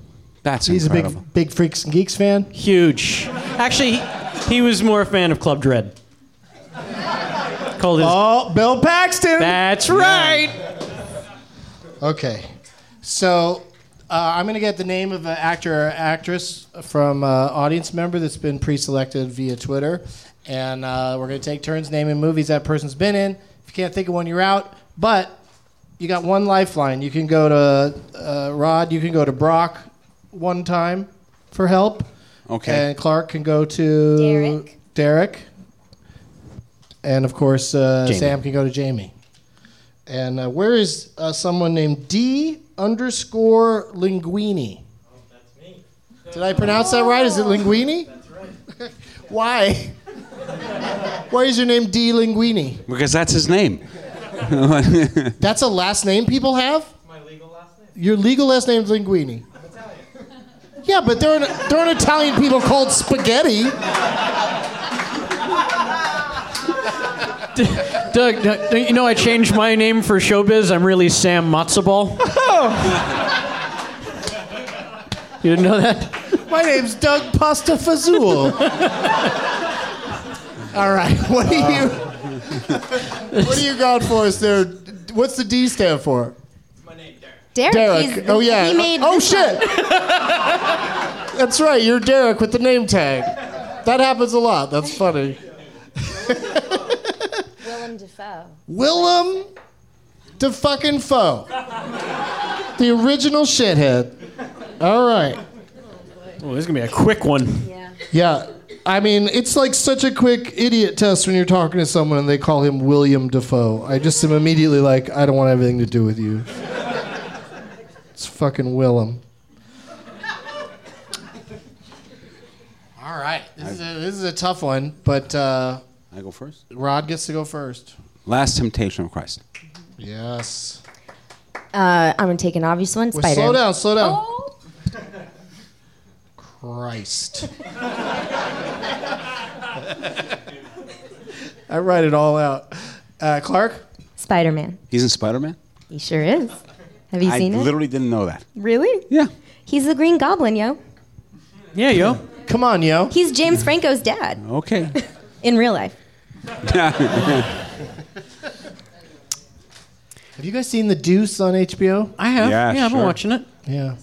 That's He's incredible. a big, big Freaks and Geeks fan. Huge. Actually, he, he was more a fan of Club Dread. Called his. Oh, Bill Paxton. That's right. Okay, so uh, I'm gonna get the name of an actor or actress from uh, audience member that's been pre-selected via Twitter, and uh, we're gonna take turns naming movies that person's been in. If you can't think of one, you're out. But you got one lifeline. You can go to uh, Rod. You can go to Brock one time for help. Okay. And Clark can go to Derek. Derek. And of course, uh, Jamie. Sam can go to Jamie. And uh, where is uh, someone named D underscore Linguini? Oh, that's me. Did I pronounce that right? Is it Linguini? That's right. Why? Why is your name D Linguini? Because that's his name. That's a last name people have? My legal last name? Your legal last name is Linguini. I'm Italian. Yeah, but there are, there are Italian people called spaghetti. Doug, Doug, you know I changed my name for showbiz. I'm really Sam Matzo-Ball. You didn't know that? My name's Doug Pastafazool. All right, what do you what do you got for us there? What's the D stand for? My name, Derek. Derek. Derek. he's- Oh yeah. He made oh this shit. one. That's right. You're Derek with the name tag. That happens a lot. That's funny. Willem Dafoe. Willem the fucking foe. The original shithead. All right. Oh, this is gonna be a quick one. Yeah. Yeah. I mean, it's like such a quick idiot test when you're talking to someone and they call him William Dafoe. I just am immediately like, I don't want anything to do with you. It's fucking Willem. All right. This is a, this is a tough one, but uh, I go first? Rod gets to go first. Last Temptation of Christ. Yes. Uh, I'm gonna take an obvious one. Wait, Spider. slow down, slow down. Oh. Christ. I write it all out. Uh, Clark? Spider-Man. He's in Spider-Man? He sure is. Have you I seen it? literally didn't know that. Really? Yeah. He's the Green Goblin, yo. Yeah, yo. Come on, yo. He's James Franco's dad Okay. in real life. Have you guys seen The Deuce on H B O? I have. Yeah, Yeah, I've been sure. watching it. Yeah.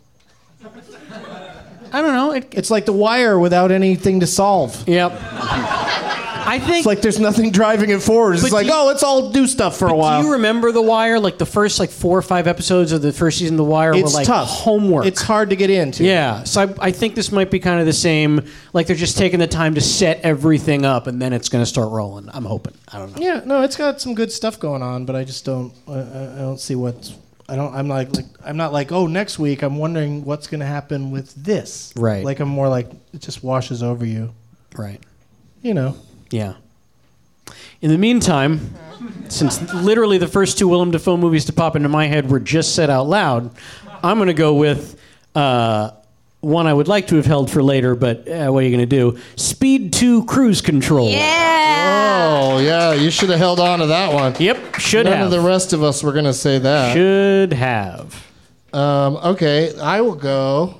I don't know. It, It's like The Wire without anything to solve. yep. I think. It's like there's nothing driving it forward. It's But like, do you- oh, let's all do stuff for a while. Do you remember The Wire? Like the first like four or five episodes of the first season of The Wire it's were like tough. homework. It's hard to get into. Yeah, so I, I think this might be kind of the same. Like they're just taking the time to set everything up, and then it's going to start rolling. I'm hoping. I don't know. Yeah, no, it's got some good stuff going on, but I just don't. I, I I don't see what's. I don't. I'm like, like. I'm not like. Oh, next week. I'm wondering what's going to happen with this. Right. Like I'm more like it just washes over you. Right. You know. Yeah. In the meantime, since literally the first two Willem Dafoe movies to pop into my head were just said out loud, I'm going to go with uh, one I would like to have held for later, but uh, what are you going to do? Speed two Cruise Control. Yeah. Oh yeah, you should have held on to that one. Yep, should None have. of the rest of us were going to say that. Should have. Um, okay, I will go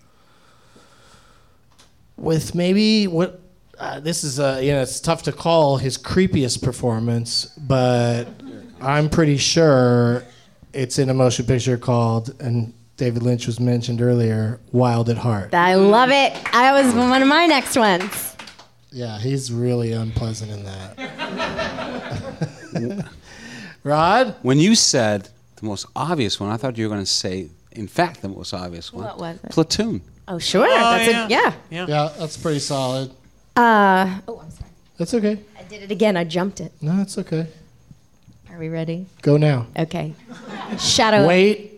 with maybe what. Uh, this is uh, you know it's tough to call his creepiest performance, but I'm pretty sure it's in a motion picture called, and David Lynch was mentioned earlier, Wild at Heart. I love it. I was one of my next ones. Yeah, he's really unpleasant in that. Rod? When you said the most obvious one, I thought you were going to say, in fact, the most obvious one. What was it? Platoon. Oh, sure. That's yeah. A, yeah. Yeah. Yeah, that's pretty solid. Uh, oh, I'm sorry. That's okay. I did it again. I jumped it. No, it's okay. Are we ready? Go now. Okay. Shadow. Wait.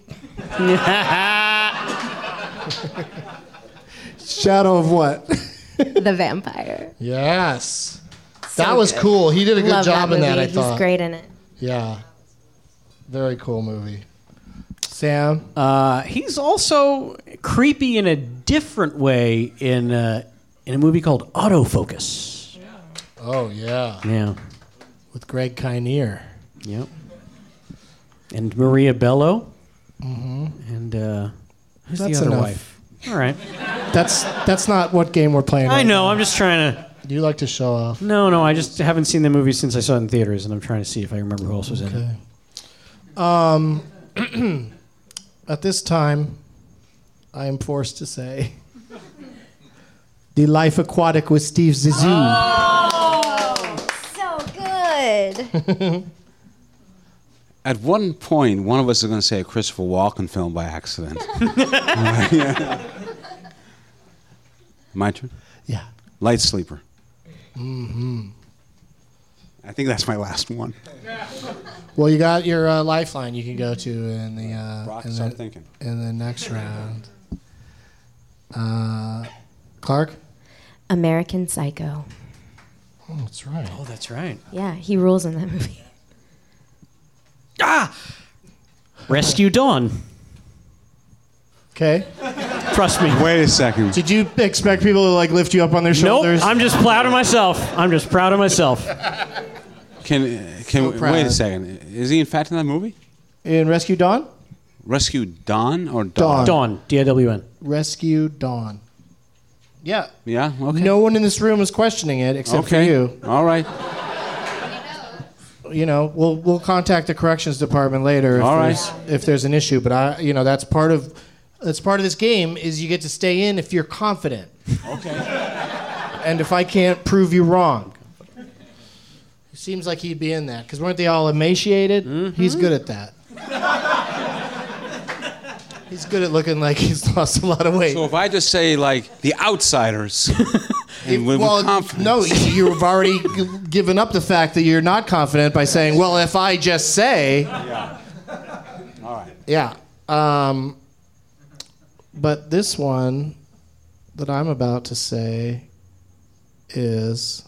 Shadow of what? The vampire. Yes. So that was good. cool. He did a good Love job that in that, movie. I He's thought. great in it. Yeah. Very cool movie. Sam? Uh, he's also creepy in a different way in uh, in a movie called Autofocus. Oh, yeah. Yeah. With Greg Kinnear. Yep. And Maria Bello. Mm-hmm. And uh, who's That's the other enough. wife? All right. That's that's not what game we're playing. I right know. now. I'm just trying to. You like to show off. No, no. I just haven't seen the movie since I saw it in theaters, and I'm trying to see if I remember who else was in it. Um, at this time, I am forced to say, The Life Aquatic with Steve Zissou. Oh, so good. At one point, one of us is going to say a Christopher Walken film by accident. Yeah. My turn? Yeah. Light Sleeper. Mm-hmm. I think that's my last one. Well, you got your uh, lifeline you can go to in the uh, Rock, in, start the, thinking. in the next round. Uh, Clark? American Psycho. Oh, that's right. Oh, that's right. Yeah, he rules in that movie. Ah! Rescue Dawn. Okay. Trust me. Wait a second. Did you expect people to like lift you up on their shoulders? Nope. I'm just proud of myself. I'm just proud of myself. Can can So proud. wait a second? Is he in fact in that movie? In Rescue Dawn? Rescue Dawn or Dawn. Dawn? Dawn. D I W N. Rescue Dawn. Yeah. Yeah. Okay. No one in this room is questioning it except okay. for you. All right. You know, we'll we'll contact the corrections department later if All right. there's if there's an issue. But I, you know, that's part of that's part of this game is you get to stay in if you're confident. Okay. And if I can't prove you wrong. It seems like he'd be in that because weren't they all emaciated? Mm-hmm. He's good at that. He's good at looking like he's lost a lot of weight. So if I just say like The Outsiders, and with well, confidence. no, you've already g- given up the fact that you're not confident by saying, "Well, if I just say." Yeah. All right. Yeah. Um, but this one that I'm about to say is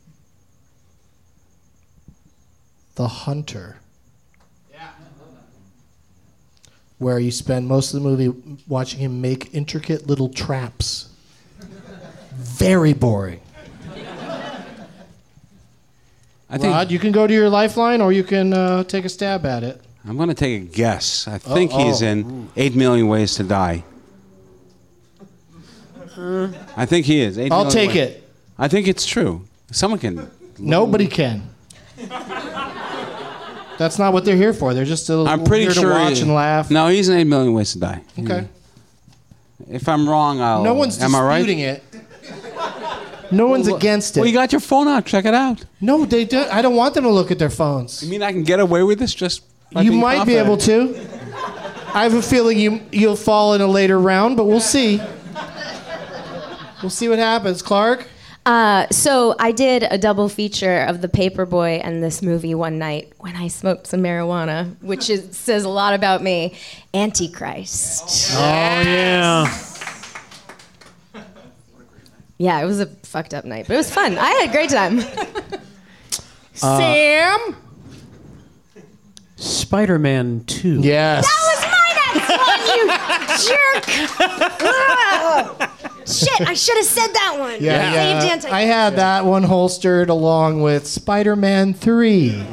The Hunter. Yeah. Where you spend most of the movie watching him make intricate little traps. Very boring. I think Rod, you can go to your lifeline or you can uh, take a stab at it. I'm going to take a guess. I think Oh, he's oh. in Eight Million Ways to Die. I think he is. Eight I'll Million take Ways. it. I think it's true. Someone can. Nobody can. That's not what they're here for. They're just a, I'm pretty here sure. to watch he- and laugh. No, he's in Eight Million Ways to Die. Okay. If I'm wrong, I'll. No one's Am I right? disputing it. No one's Well, against it. Well, you got your phone out. Check it out. No, they do. I don't want them to look at their phones. You mean I can get away with this just? by You being might be able confident? to. I have a feeling you you'll fall in a later round, but we'll see. We'll see what happens, Clark. Uh, so I did a double feature of The Paperboy and this movie one night when I smoked some marijuana, which is, says a lot about me. Antichrist. Oh, yeah. Yeah, it was a fucked up night, but it was fun. I had a great time. Uh, Sam. Spider-Man two. Yes. That was my next one, you jerk! Ugh. Shit, I should have said that one. Yeah, Saved yeah. Anti- I had that one holstered along with Spider-Man three.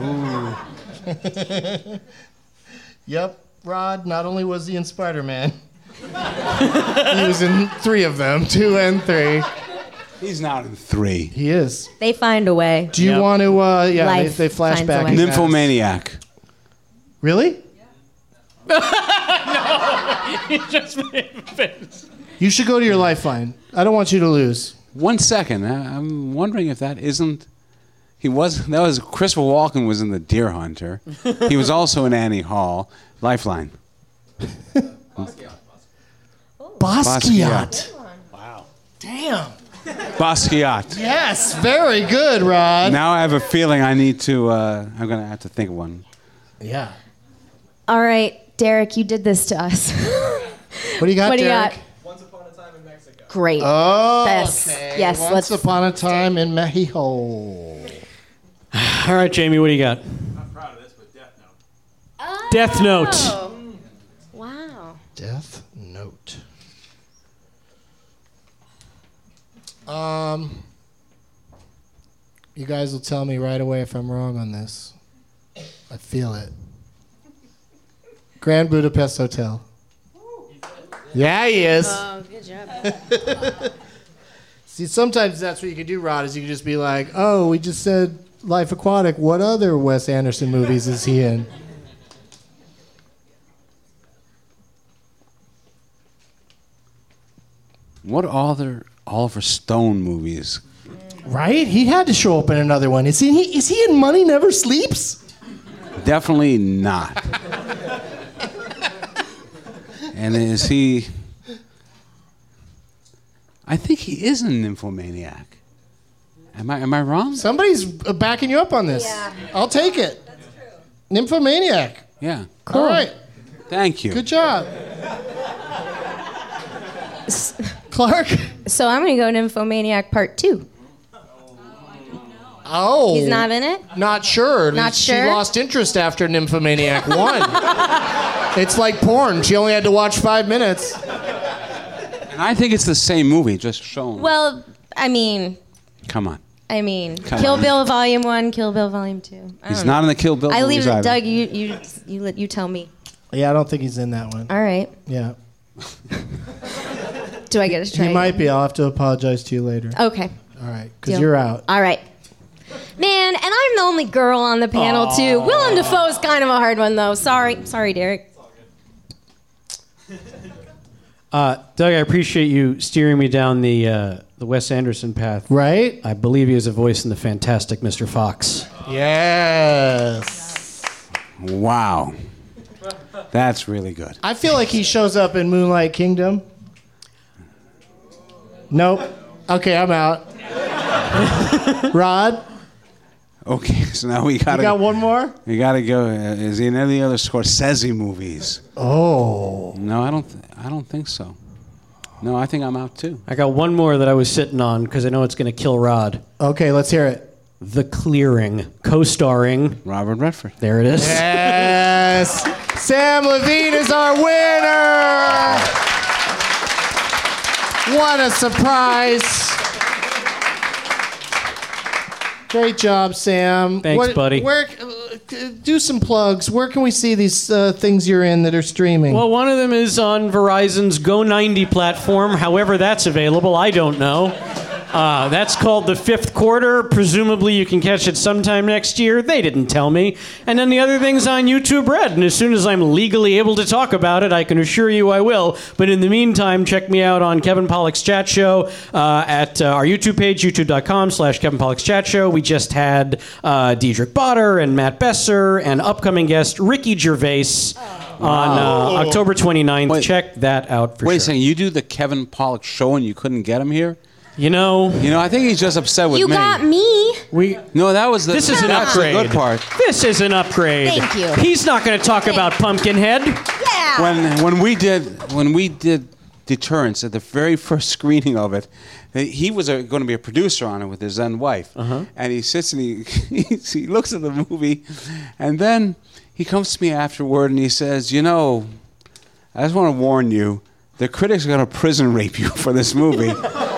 Yep, Rod. Not only was he in Spider-Man, he was in three of them, two and three. He's not in three. He is. They find a way. Do you Yep. want to? Uh, yeah, they, Life they flash finds a back. way. and ask- Nymphomaniac. Really? He just made a face. You should go to your lifeline. I don't want you to lose. One second. I- I'm wondering if that isn't. He was. That was Christopher Walken was in The Deer Hunter. He was also in Annie Hall. Lifeline. Basquiat. Wow. Damn. Basquiat. Yes, very good, Rod. Now I have a feeling I need to. Uh, I'm gonna have to think of one. Yeah. All right, Derek, you did this to us. What do you got, What do you Derek? got? Once Upon a Time in Mexico. Great. Oh, Yes. okay. Yes, Once let's- upon a time in Mexico. All right, Jamie, what do you got? I'm proud of this with Death Note. Death Note. Oh. Wow. Death Note. Um, you guys will tell me right away if I'm wrong on this. I feel it. Grand Budapest Hotel. Yeah, he is. Oh, good job. See, sometimes that's what you can do, Rod, is you can just be like, oh, we just said Life Aquatic. What other Wes Anderson movies is he in? What other Oliver Stone movies? Right? He had to show up in another one. Is he, is he in Money Never Sleeps? Definitely not. And is he... I think he is a nymphomaniac. Am I am I wrong? Somebody's backing you up on this. Yeah. I'll take it. That's true. Nymphomaniac. Yeah. Cool. All right. Thank you. Good job. Clark? So I'm going to go Nymphomaniac Part two. Oh. He's not in it? Not sure. Not she sure? lost interest after Nymphomaniac one. It's like porn. She only had to watch five minutes. And I think it's the same movie, just shown. Well, I mean... Come on. I mean, Come Kill on. Bill Volume One, Kill Bill Volume Two. I He's don't not know. in the Kill Bill I leave movies it, either. Doug. You you you let you tell me. Yeah, I don't think he's in that one. All right. Yeah. Do I get a try? He might be. I'll have to apologize to you later. Okay. All right, because Deal. you're out. All right. Man, and I'm the only girl on the panel Aww. too. Willem Dafoe's kind of a hard one though. Sorry, sorry, Derek. Uh, Doug, I appreciate you steering me down the uh, the Wes Anderson path. Right? I believe he has a voice in the fantastic Mister Fox. Yes. Wow. That's really good. I feel like he shows up in Moonlight Kingdom. Nope. Okay, I'm out. Rod? Okay, so now we gotta... You got one more? We gotta go. Uh, is he in any other Scorsese movies? Oh. No, I don't. Th- I don't think so. No, I think I'm out too. I got one more that I was sitting on because I know it's going to kill Rod. Okay, let's hear it. The Clearing, co-starring Robert Redford. There it is. Yes. Sam Levine is our winner. What a surprise. Great job, Sam. Thanks, What- buddy. Where, uh, do some plugs. Where can we see these uh, things you're in that are streaming? Well, one of them is on Verizon's Go ninety platform. However that's available, I don't know. Uh, that's called The Fifth Quarter. Presumably you can catch it sometime next year. They didn't tell me. And then the other thing's on YouTube Red. And as soon as I'm legally able to talk about it, I can assure you I will. But in the meantime, check me out on Kevin Pollak's Chat Show uh, at uh, our YouTube page, youtube.com slash Kevin Pollak's Chat Show. We just had uh, Diedrich Botter and Matt Besser and upcoming guest Ricky Gervais on uh, October twenty-ninth. Wait. Check that out for Wait sure. a second. You do the Kevin Pollak show and you couldn't get him here? You know, You know, I think he's just upset with You me. got me. we No, that was the. This is an that's upgrade. the good part. This is an upgrade. Thank you. He's not going to talk about Pumpkinhead. Yeah. When when we did when we did Deterrence at the very first screening of it, he was going to be a producer on it with his then wife, Uh-huh. and he sits and he he looks at the movie, and then he comes to me afterward and he says, "You know, I just want to warn you, the critics are going to prison rape you for this movie."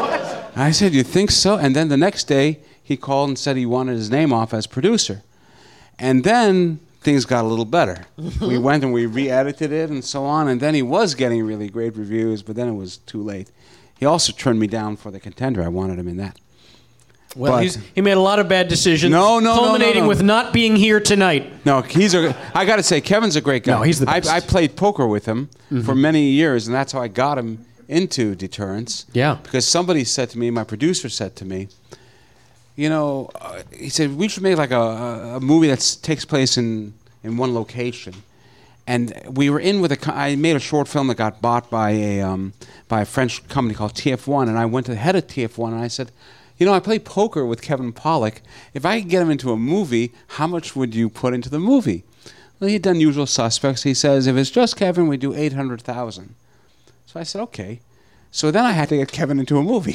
I said, "You think so?" And then the next day, he called and said he wanted his name off as producer. And then things got a little better. We went and we re-edited it and so on, and then he was getting really great reviews, but then it was too late. He also turned me down for The Contender. I wanted him in that. Well, But- he's, he made a lot of bad decisions. No, no, no, no, culminating no. with not being here tonight. No, he's a. I got to say, Kevin's a great guy. No, he's the best. I, I played poker with him for many years, and that's how I got him into Deterrence. Yeah. Because somebody said to me, my producer said to me, you know, uh, he said we should make like a, a, a movie that takes place in, in one location. And we were in with a. co- I made a short film that got bought by a um, by a French company called T F one, and I went to the head of T F one and I said, you know, I play poker with Kevin Pollak. If I could get him into a movie, how much would you put into the movie? Well, he'd done Usual Suspects. He says, if it's just Kevin, we do eight hundred thousand. So I said, okay. So then I had to get Kevin into a movie.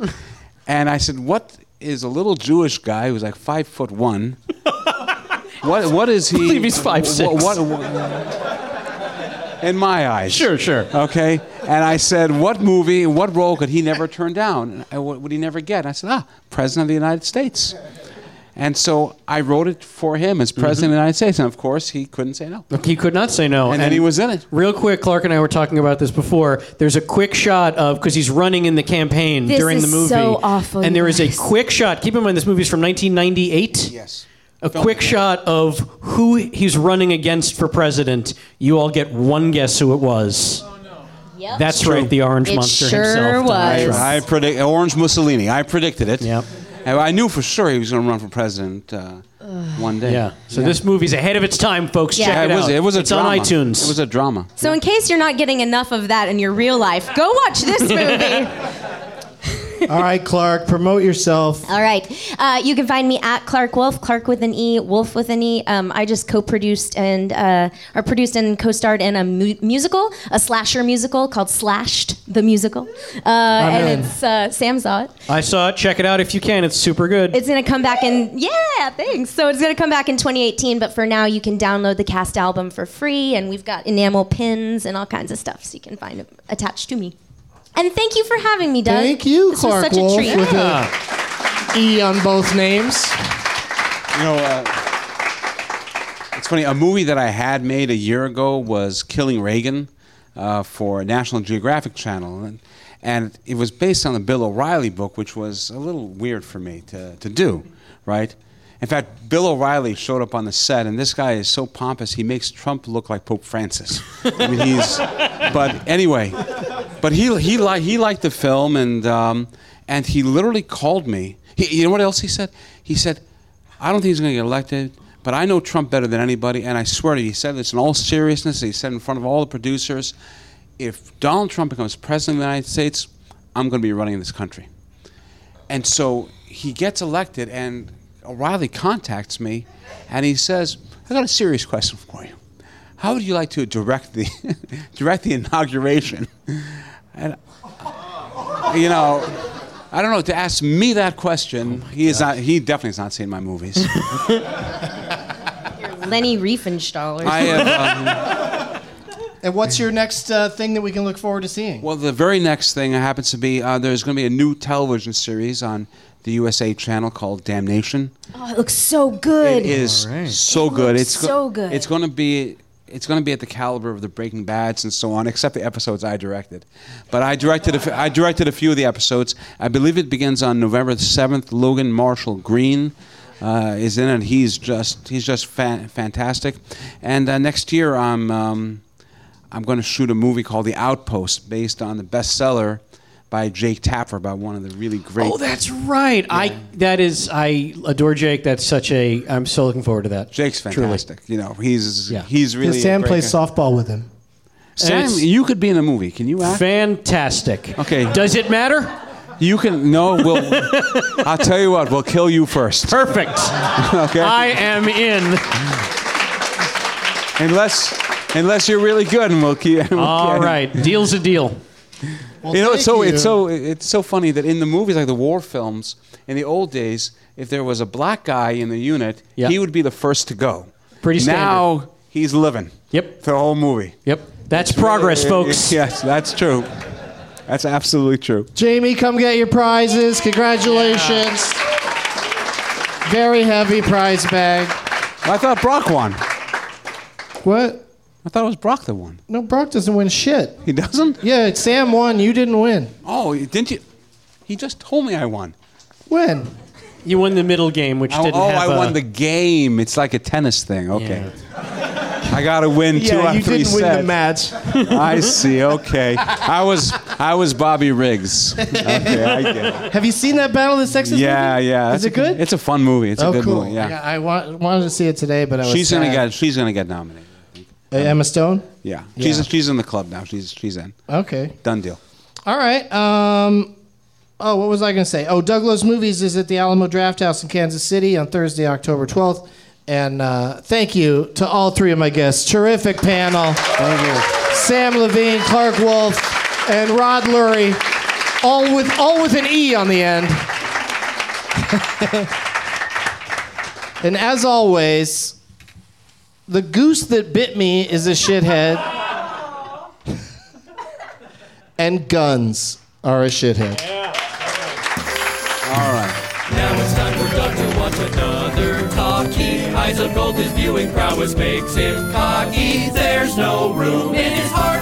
And I said, what is a little Jewish guy who's like five foot one? what what is he? I believe he's five six. What, what, in my eyes. Sure, sure. Okay. And I said, what movie, what role could he never turn down? And what would he never get? And I said, ah, President of the United States. And so I wrote it for him as president mm-hmm. of the United States. And, of course, he couldn't say no. He could not say no. And, and then he was in it. Real quick, Clark and I were talking about this before. There's a quick shot of, because he's running in the campaign this during the movie. This is so awful. And there is a guys. quick shot. Keep in mind, this movie's from nineteen ninety-eight. Yes. A Film quick shot of who he's running against for president. You all get one guess who it was. Oh, no. Yep. That's True. right, the Orange it Monster sure himself. Was. I predict Orange Mussolini. I predicted it. Yep. I knew for sure he was going to run for president uh, one day. Yeah. So yeah. this movie's ahead of its time, folks. Yeah. Check yeah, it, it was, out. It was a it's drama. on iTunes. It was a drama. So in case you're not getting enough of that in your real life, go watch this movie. All right, Clark, promote yourself. All right. Uh, you can find me at Clark Wolf, Clark with an E, Wolf with an E. Um, I just co-produced and, uh, or produced and co-starred in a mu- musical, a slasher musical called Slashed, the musical. Uh, and it's, uh, Sam saw it. I saw it. Check it out if you can. It's super good. It's going to come back in, yeah, thanks. So it's going to come back in twenty eighteen, but for now you can download the cast album for free, and we've got enamel pins and all kinds of stuff, so you can find it attached to me. And thank you for having me, Doug. Thank you, this Clark was such Wolf, a treat. with an E on both names. You know, uh, it's funny. A movie that I had made a year ago was Killing Reagan uh, for National Geographic Channel. And, and it was based on the Bill O'Reilly book, which was a little weird for me to, to do, right? In fact, Bill O'Reilly showed up on the set, and this guy is so pompous, he makes Trump look like Pope Francis. I mean, he's... But anyway... But he he liked he liked the film, and um, and he literally called me. He, you know what else he said? He said, "I don't think he's going to get elected, but I know Trump better than anybody." And I swear to you, he said this in all seriousness. He said in front of all the producers, "If Donald Trump becomes president of the United States, I'm going to be running this country." And so he gets elected, and O'Reilly contacts me, and he says, "I got a serious question for you. How would you like to direct the direct the inauguration?" And, you know, I don't know, to ask me that question, oh he is not, he definitely has not seen my movies. You're Lenny Riefenstahl. I have, um, and what's your next uh, thing that we can look forward to seeing? Well, the very next thing happens to be, uh, there's going to be a new television series on the U S A channel called Damnation. Oh, it looks so good. It is right. so it good. It's go- so good. It's going to be... It's going to be at the caliber of the Breaking Bads and so on, except the episodes I directed. But I directed a f- I directed a few of the episodes. I believe it begins on November the seventh. Logan Marshall Green uh, is in it. He's just he's just fa- fantastic. And uh, next year I'm um, I'm going to shoot a movie called The Outpost, based on the bestseller by Jake Tapper, by one of the really great. Oh, that's right. Yeah. I that is I adore Jake. That's such a. I'm so looking forward to that. Jake's fantastic. Truly. You know, he's yeah. he's really. Sam plays guy. softball with him. Sam, you could be in a movie. Can you act? Fantastic. Okay. Does it matter? You can. No, we'll. I'll tell you what. We'll kill you first. Perfect. Okay. I am in. Unless, unless you're really good, and we'll keep. We'll All keep, right. Deal's a deal. Well, you know, it's so you. it's so it's so funny that in the movies, like the war films, in the old days, if there was a black guy in the unit, yep. he would be the first to go. Pretty standard. Now he's living. Yep. The whole movie. Yep. That's it's progress, really, folks. Yes, that's true. That's absolutely true. Jamie, come get your prizes. Congratulations. Yeah. Very heavy prize bag. I thought Brock won. What? I thought it was Brock that won. No, Brock doesn't win shit. He doesn't? Yeah, Sam won. You didn't win. Oh, didn't you? He just told me I won. When? You won the middle game, which oh, didn't oh, have I a... won the game. It's like a tennis thing. Okay. Yeah. I got to win two yeah, out of three sets. Yeah, you didn't win the match. I see. Okay. I was I was Bobby Riggs. Okay, I get it. Have you seen that Battle of the Sexes yeah, movie? Yeah, yeah. Is it good? It's a fun movie. It's oh, a good cool. movie. Yeah. yeah I wa- wanted to see it today, but I was She's sad. gonna get she's gonna get nominated. Uh, Emma Stone? Yeah. She's yeah. she's in the club now. She's she's in. Okay. Done deal. All right. Um Oh, what was I going to say? Oh, Doug Loves Movies is at the Alamo Drafthouse in Kansas City on Thursday, October twelfth. And uh, thank you to all three of my guests. Terrific panel. Thank you. Sam Levine, Clark Wolf, and Rod Lurie. All with all with an E on the end. And as always, the goose that bit me is a shithead. And guns are a shithead. Yeah. All right. Now it's time for Doug to watch another eyes of gold, his viewing prowess makes him cocky. There's no room in his heart